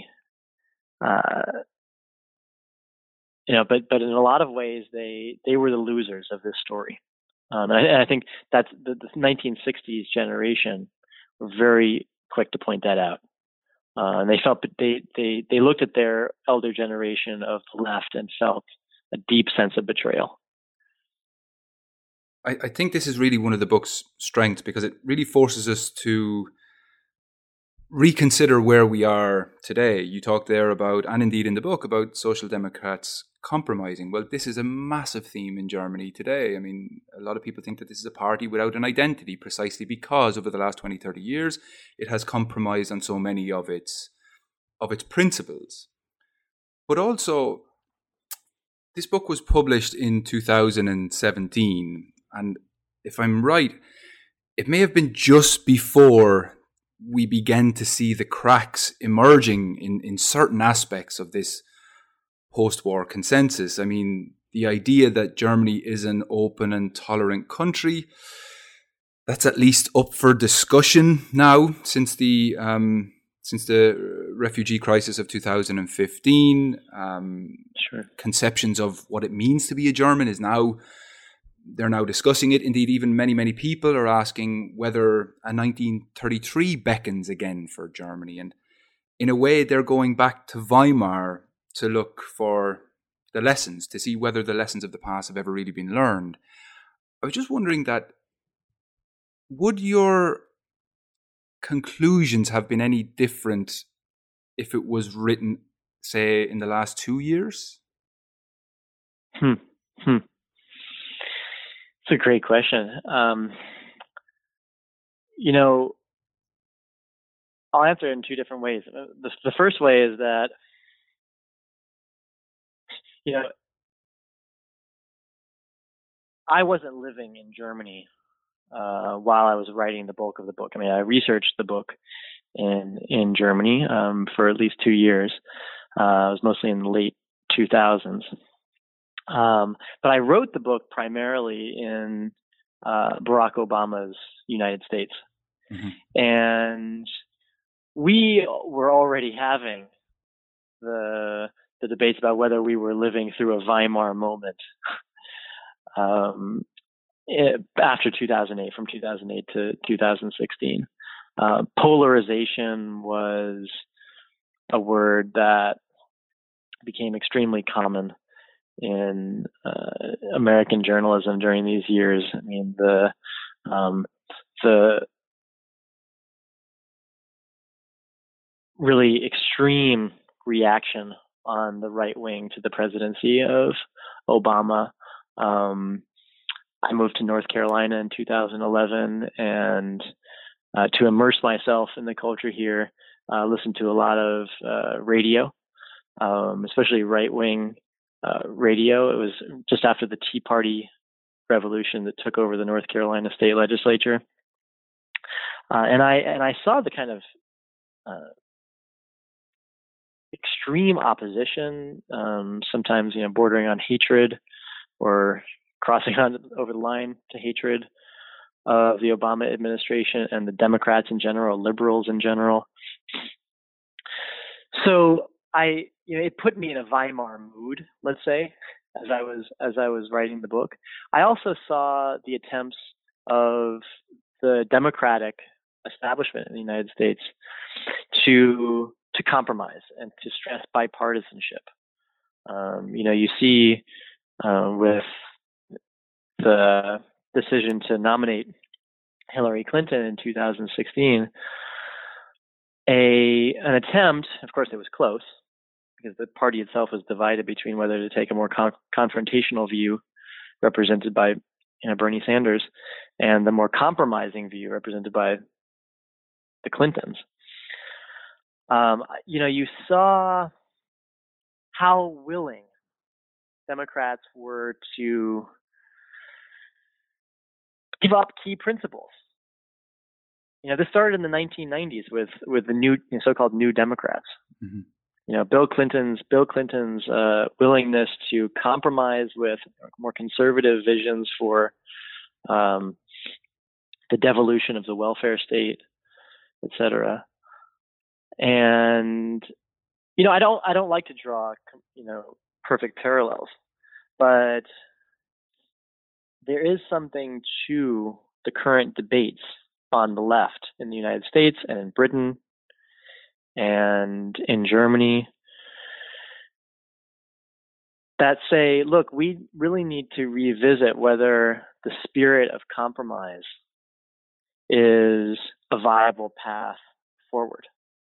but in a lot of ways, they were the losers of this story. And I think that's the 1960s generation were very quick to point that out. And they felt they looked at their elder generation of the left and felt a deep sense of betrayal. I think this is really one of the book's strengths, because it really forces us to reconsider where we are today. You talked there about, and indeed in the book, about Social Democrats compromising. Well, this is a massive theme in Germany today. I mean, a lot of people think that this is a party without an identity, precisely because over the last 20, 30 years, it has compromised on so many of its principles. But also, this book was published in 2017, and if I'm right, it may have been just before we began to see the cracks emerging in certain aspects of this post-war consensus. I mean, the idea that Germany is an open and tolerant country, that's at least up for discussion now since the refugee crisis of 2015. Sure. Conceptions of what it means to be a German they're now discussing it. Indeed, even many people are asking whether a 1933 beckons again for Germany. And in a way, they're going back to Weimar to look for the lessons, to see whether the lessons of the past have ever really been learned. I was just wondering that, would your conclusions have been any different if it was written, say, in the last 2 years? It's a great question. I'll answer it in two different ways. The first way is that, I wasn't living in Germany while I was writing the bulk of the book. I mean, I researched the book in Germany for at least 2 years. It was mostly in the late 2000s. But I wrote the book primarily in Barack Obama's United States. Mm-hmm. And we were already having the debates about whether we were living through a Weimar moment after 2008, from 2008 to 2016. Polarization was a word that became extremely common in American journalism during these years. I mean, the really extreme reaction on the right wing to the presidency of Obama. I moved to North Carolina in 2011, and to immerse myself in the culture here, listened to a lot of radio, especially right-wing radio. It was just after the Tea Party revolution that took over the North Carolina state legislature, and I saw the kind of extreme opposition, sometimes bordering on hatred or crossing over the line to hatred of the Obama administration and the Democrats in general, liberals in general. So it put me in a Weimar mood, let's say, as I was writing the book. I also saw the attempts of the Democratic establishment in the United States to compromise and to stress bipartisanship. You see with the decision to nominate Hillary Clinton in 2016, an attempt, of course it was close, because the party itself was divided between whether to take a more confrontational view represented by Bernie Sanders and the more compromising view represented by the Clintons. You saw how willing Democrats were to give up key principles. This started in the 1990s with the new so-called New Democrats. Mm-hmm. Bill Clinton's willingness to compromise with more conservative visions for the devolution of the welfare state, etc. And I don't like to draw perfect parallels, but there is something to the current debates on the left in the United States and in Britain and in Germany that say, look, we really need to revisit whether the spirit of compromise is a viable path forward.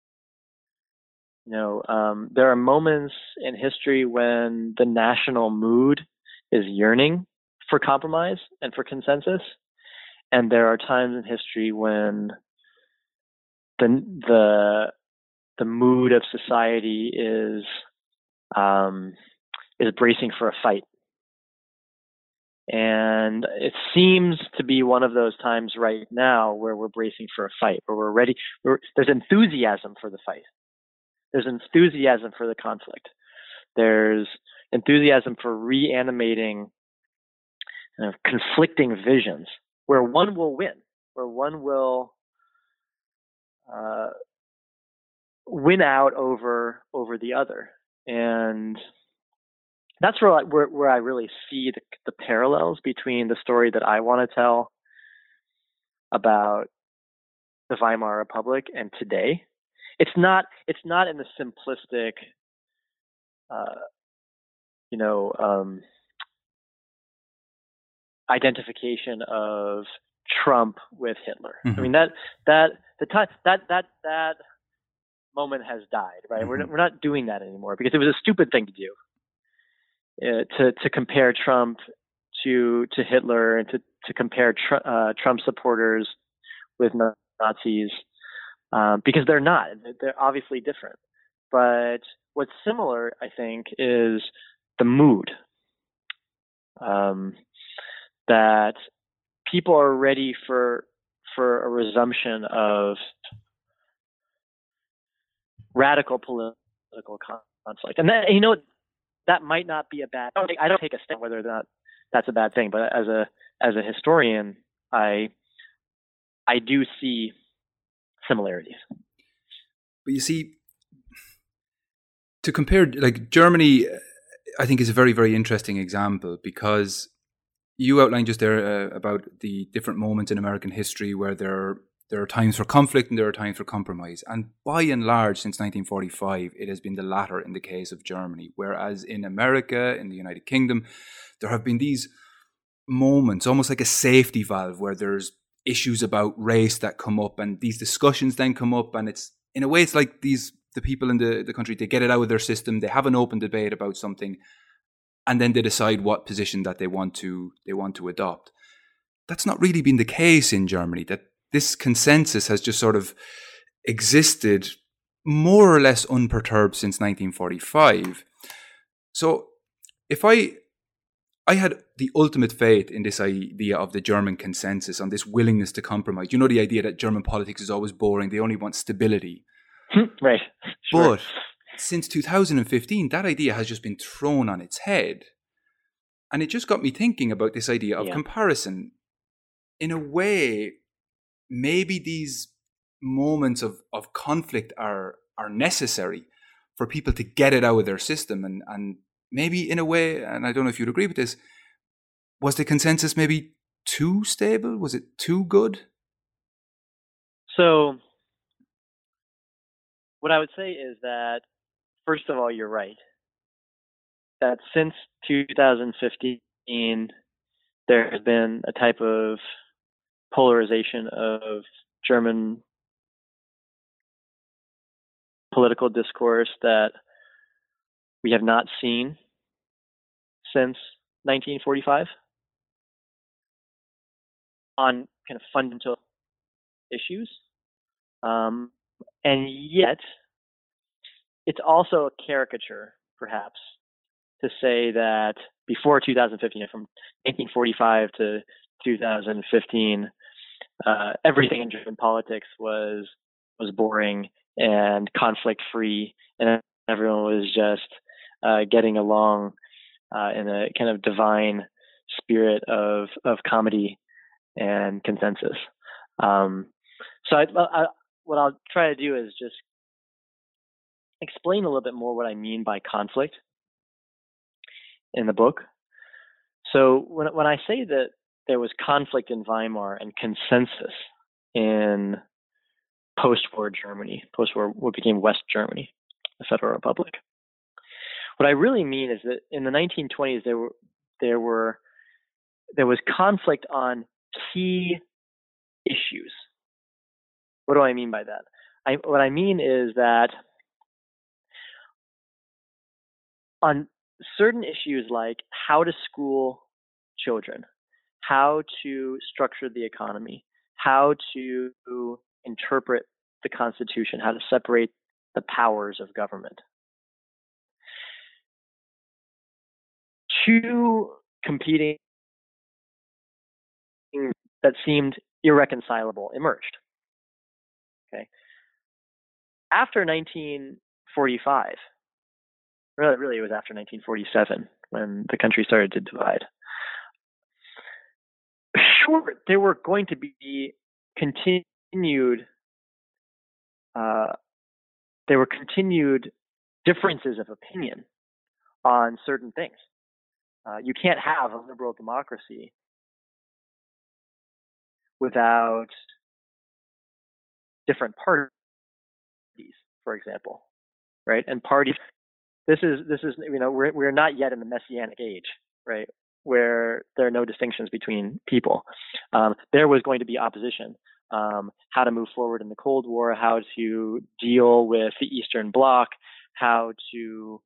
There are moments in history when the national mood is yearning for compromise and for consensus, and there are times in history when the mood of society is bracing for a fight. And it seems to be one of those times right now where we're bracing for a fight, where we're ready. There's enthusiasm for the fight. There's enthusiasm for the conflict. There's enthusiasm for reanimating conflicting visions where one will win, where one will win out over the other. And that's where I really see the parallels between the story that I want to tell about the Weimar Republic and today. It's not in the simplistic, identification of Trump with Hitler. Mm-hmm. I mean that moment has died, right? Mm-hmm. We're not doing that anymore because it was a stupid thing to do. To compare Trump to Hitler and to compare Trump supporters with Nazis, because they're not. They're obviously different. But what's similar, I think, is the mood. That people are ready for a resumption of radical political conflict, and that might not be a bad. I don't take a stand whether or not that's a bad thing, but as a historian, I do see similarities. But you see, to compare, like Germany, I think is a very, very interesting example because you outlined just there about the different moments in American history where there are times for conflict and there are times for compromise. And by and large, since 1945, it has been the latter in the case of Germany. Whereas in America, in the United Kingdom, there have been these moments, almost like a safety valve, where there's issues about race that come up and these discussions then come up. And it's, in a way, it's like the people in the country, they get it out of their system, they have an open debate about something, and then they decide what position that they want to adopt. That's not really been the case in Germany. That this consensus has just sort of existed more or less unperturbed since 1945. So if I had the ultimate faith in this idea of the German consensus, on this willingness to compromise, the idea that German politics is always boring, they only want stability. Right. Sure. But since 2015, that idea has just been thrown on its head. And it just got me thinking about this idea of comparison. In a way, maybe these moments of conflict are necessary for people to get it out of their system. And maybe in a way, and I don't know if you'd agree with this, was the consensus maybe too stable? Was it too good? So what I would say is that, first of all, you're right. that since 2015, there has been a type of polarization of German political discourse that we have not seen since 1945 on kind of fundamental issues. And yet, it's also a caricature, perhaps, to say that before 2015, from 1945 to 2015, everything in German politics was boring and conflict-free, and everyone was just getting along in a kind of divine spirit of comedy and consensus. So what I'll try to do is just explain a little bit more what I mean by conflict in the book. So when I say that there was conflict in Weimar and consensus in post-war Germany, post-war what became West Germany, the Federal Republic, what I really mean is that in the 1920s there was conflict on key issues. What do I mean by that? What I mean is that on certain issues like how to school children, how to structure the economy, how to interpret the Constitution, how to separate the powers of government, two competing that seemed irreconcilable emerged. Okay. After 1945, really it was after 1947 when the country started to divide. Sure, there were going to be continued differences of opinion on certain things. You can't have a liberal democracy without different parties, for example, right? And parties. This is we're not yet in the Messianic age, right, where there are no distinctions between people. There was going to be opposition. How to move forward in the Cold War, how to deal with the Eastern Bloc, how to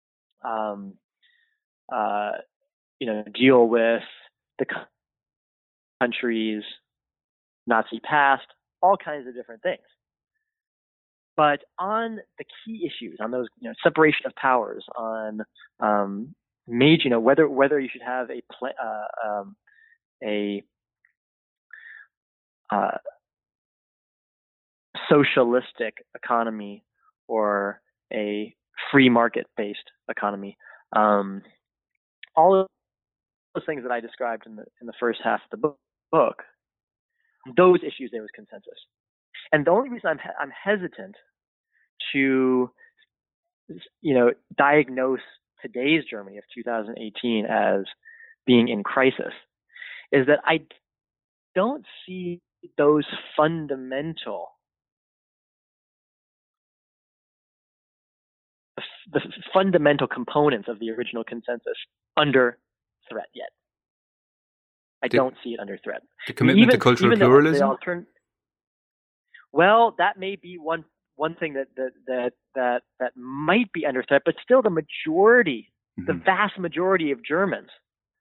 deal with the country's Nazi past, all kinds of different things. But on the key issues, on those separation of powers, on major, whether you should have a socialistic economy or a free market-based economy, all of those things that I described in the first half of the book, those issues there was consensus. And the only reason I'm hesitant to diagnose today's Germany of 2018 as being in crisis is that I don't see those fundamental the fundamental components of the original consensus under threat yet. I don't see it under threat. The commitment to cultural pluralism? Well, that may be one thing that might be under threat, but still the majority, the vast majority of Germans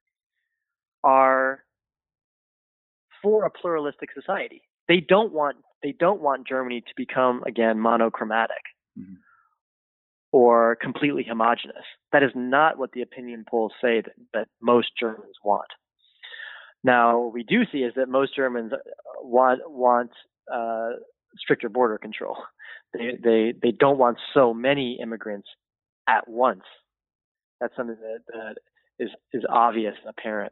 are for a pluralistic society. They don't want Germany to become again monochromatic or completely homogenous. That is not what the opinion polls say that most Germans want. Now, what we do see is that most Germans want stricter border control. They don't want so many immigrants at once. That's something that is obvious and apparent.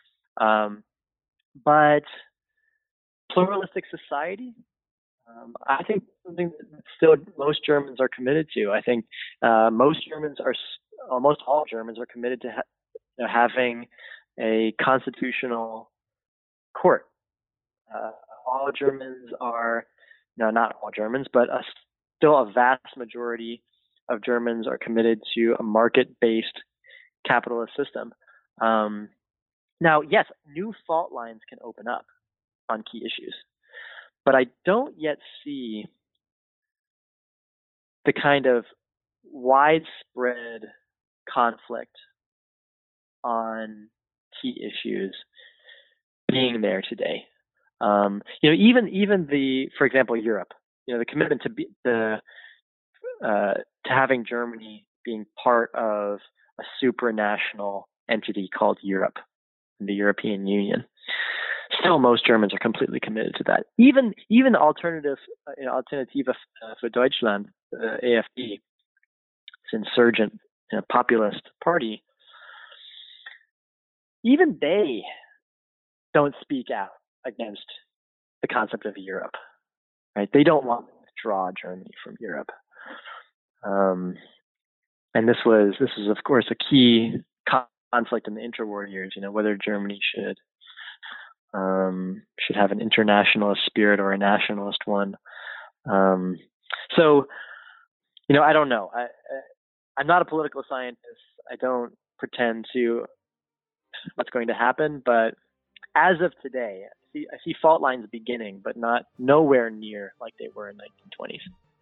But pluralistic society, I think something that still most Germans are committed to. I think almost all Germans are committed to having a constitutional court. All Germans are, not all Germans, but still a vast majority of Germans are committed to a market-based capitalist system. Now, yes, new fault lines can open up on key issues, but I don't yet see the kind of widespread conflict on key issues being there today. Even for example, Europe, the commitment to having Germany being part of a supranational entity called Europe, the European Union. Still, most Germans are completely committed to that. Even Alternative für Deutschland, AfD, this insurgent populist party, even they don't speak out against the concept of Europe, right? They don't want to withdraw Germany from Europe. And this was of course a key conflict in the interwar years, whether Germany should have an internationalist spirit or a nationalist one. So, I don't know. I'm not a political scientist. I don't pretend to what's going to happen, but as of today, I see fault lines beginning, but nowhere near like they were in the 1920s.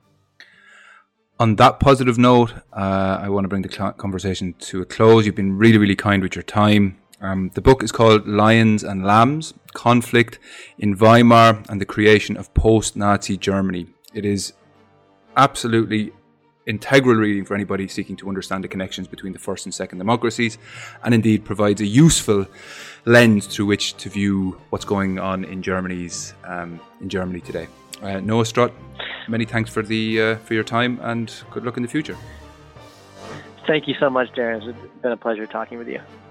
On that positive note, I want to bring the conversation to a close. You've been really, really kind with your time. The book is called Lions and Lambs, Conflict in Weimar and the Creation of Post-Nazi Germany. It is absolutely integral reading for anybody seeking to understand the connections between the first and second democracies, and indeed provides a useful lens through which to view what's going on in Germany today. Noah Strutt, many thanks for your time, and good luck in the future. Thank you so much, Darren. It's been a pleasure talking with you.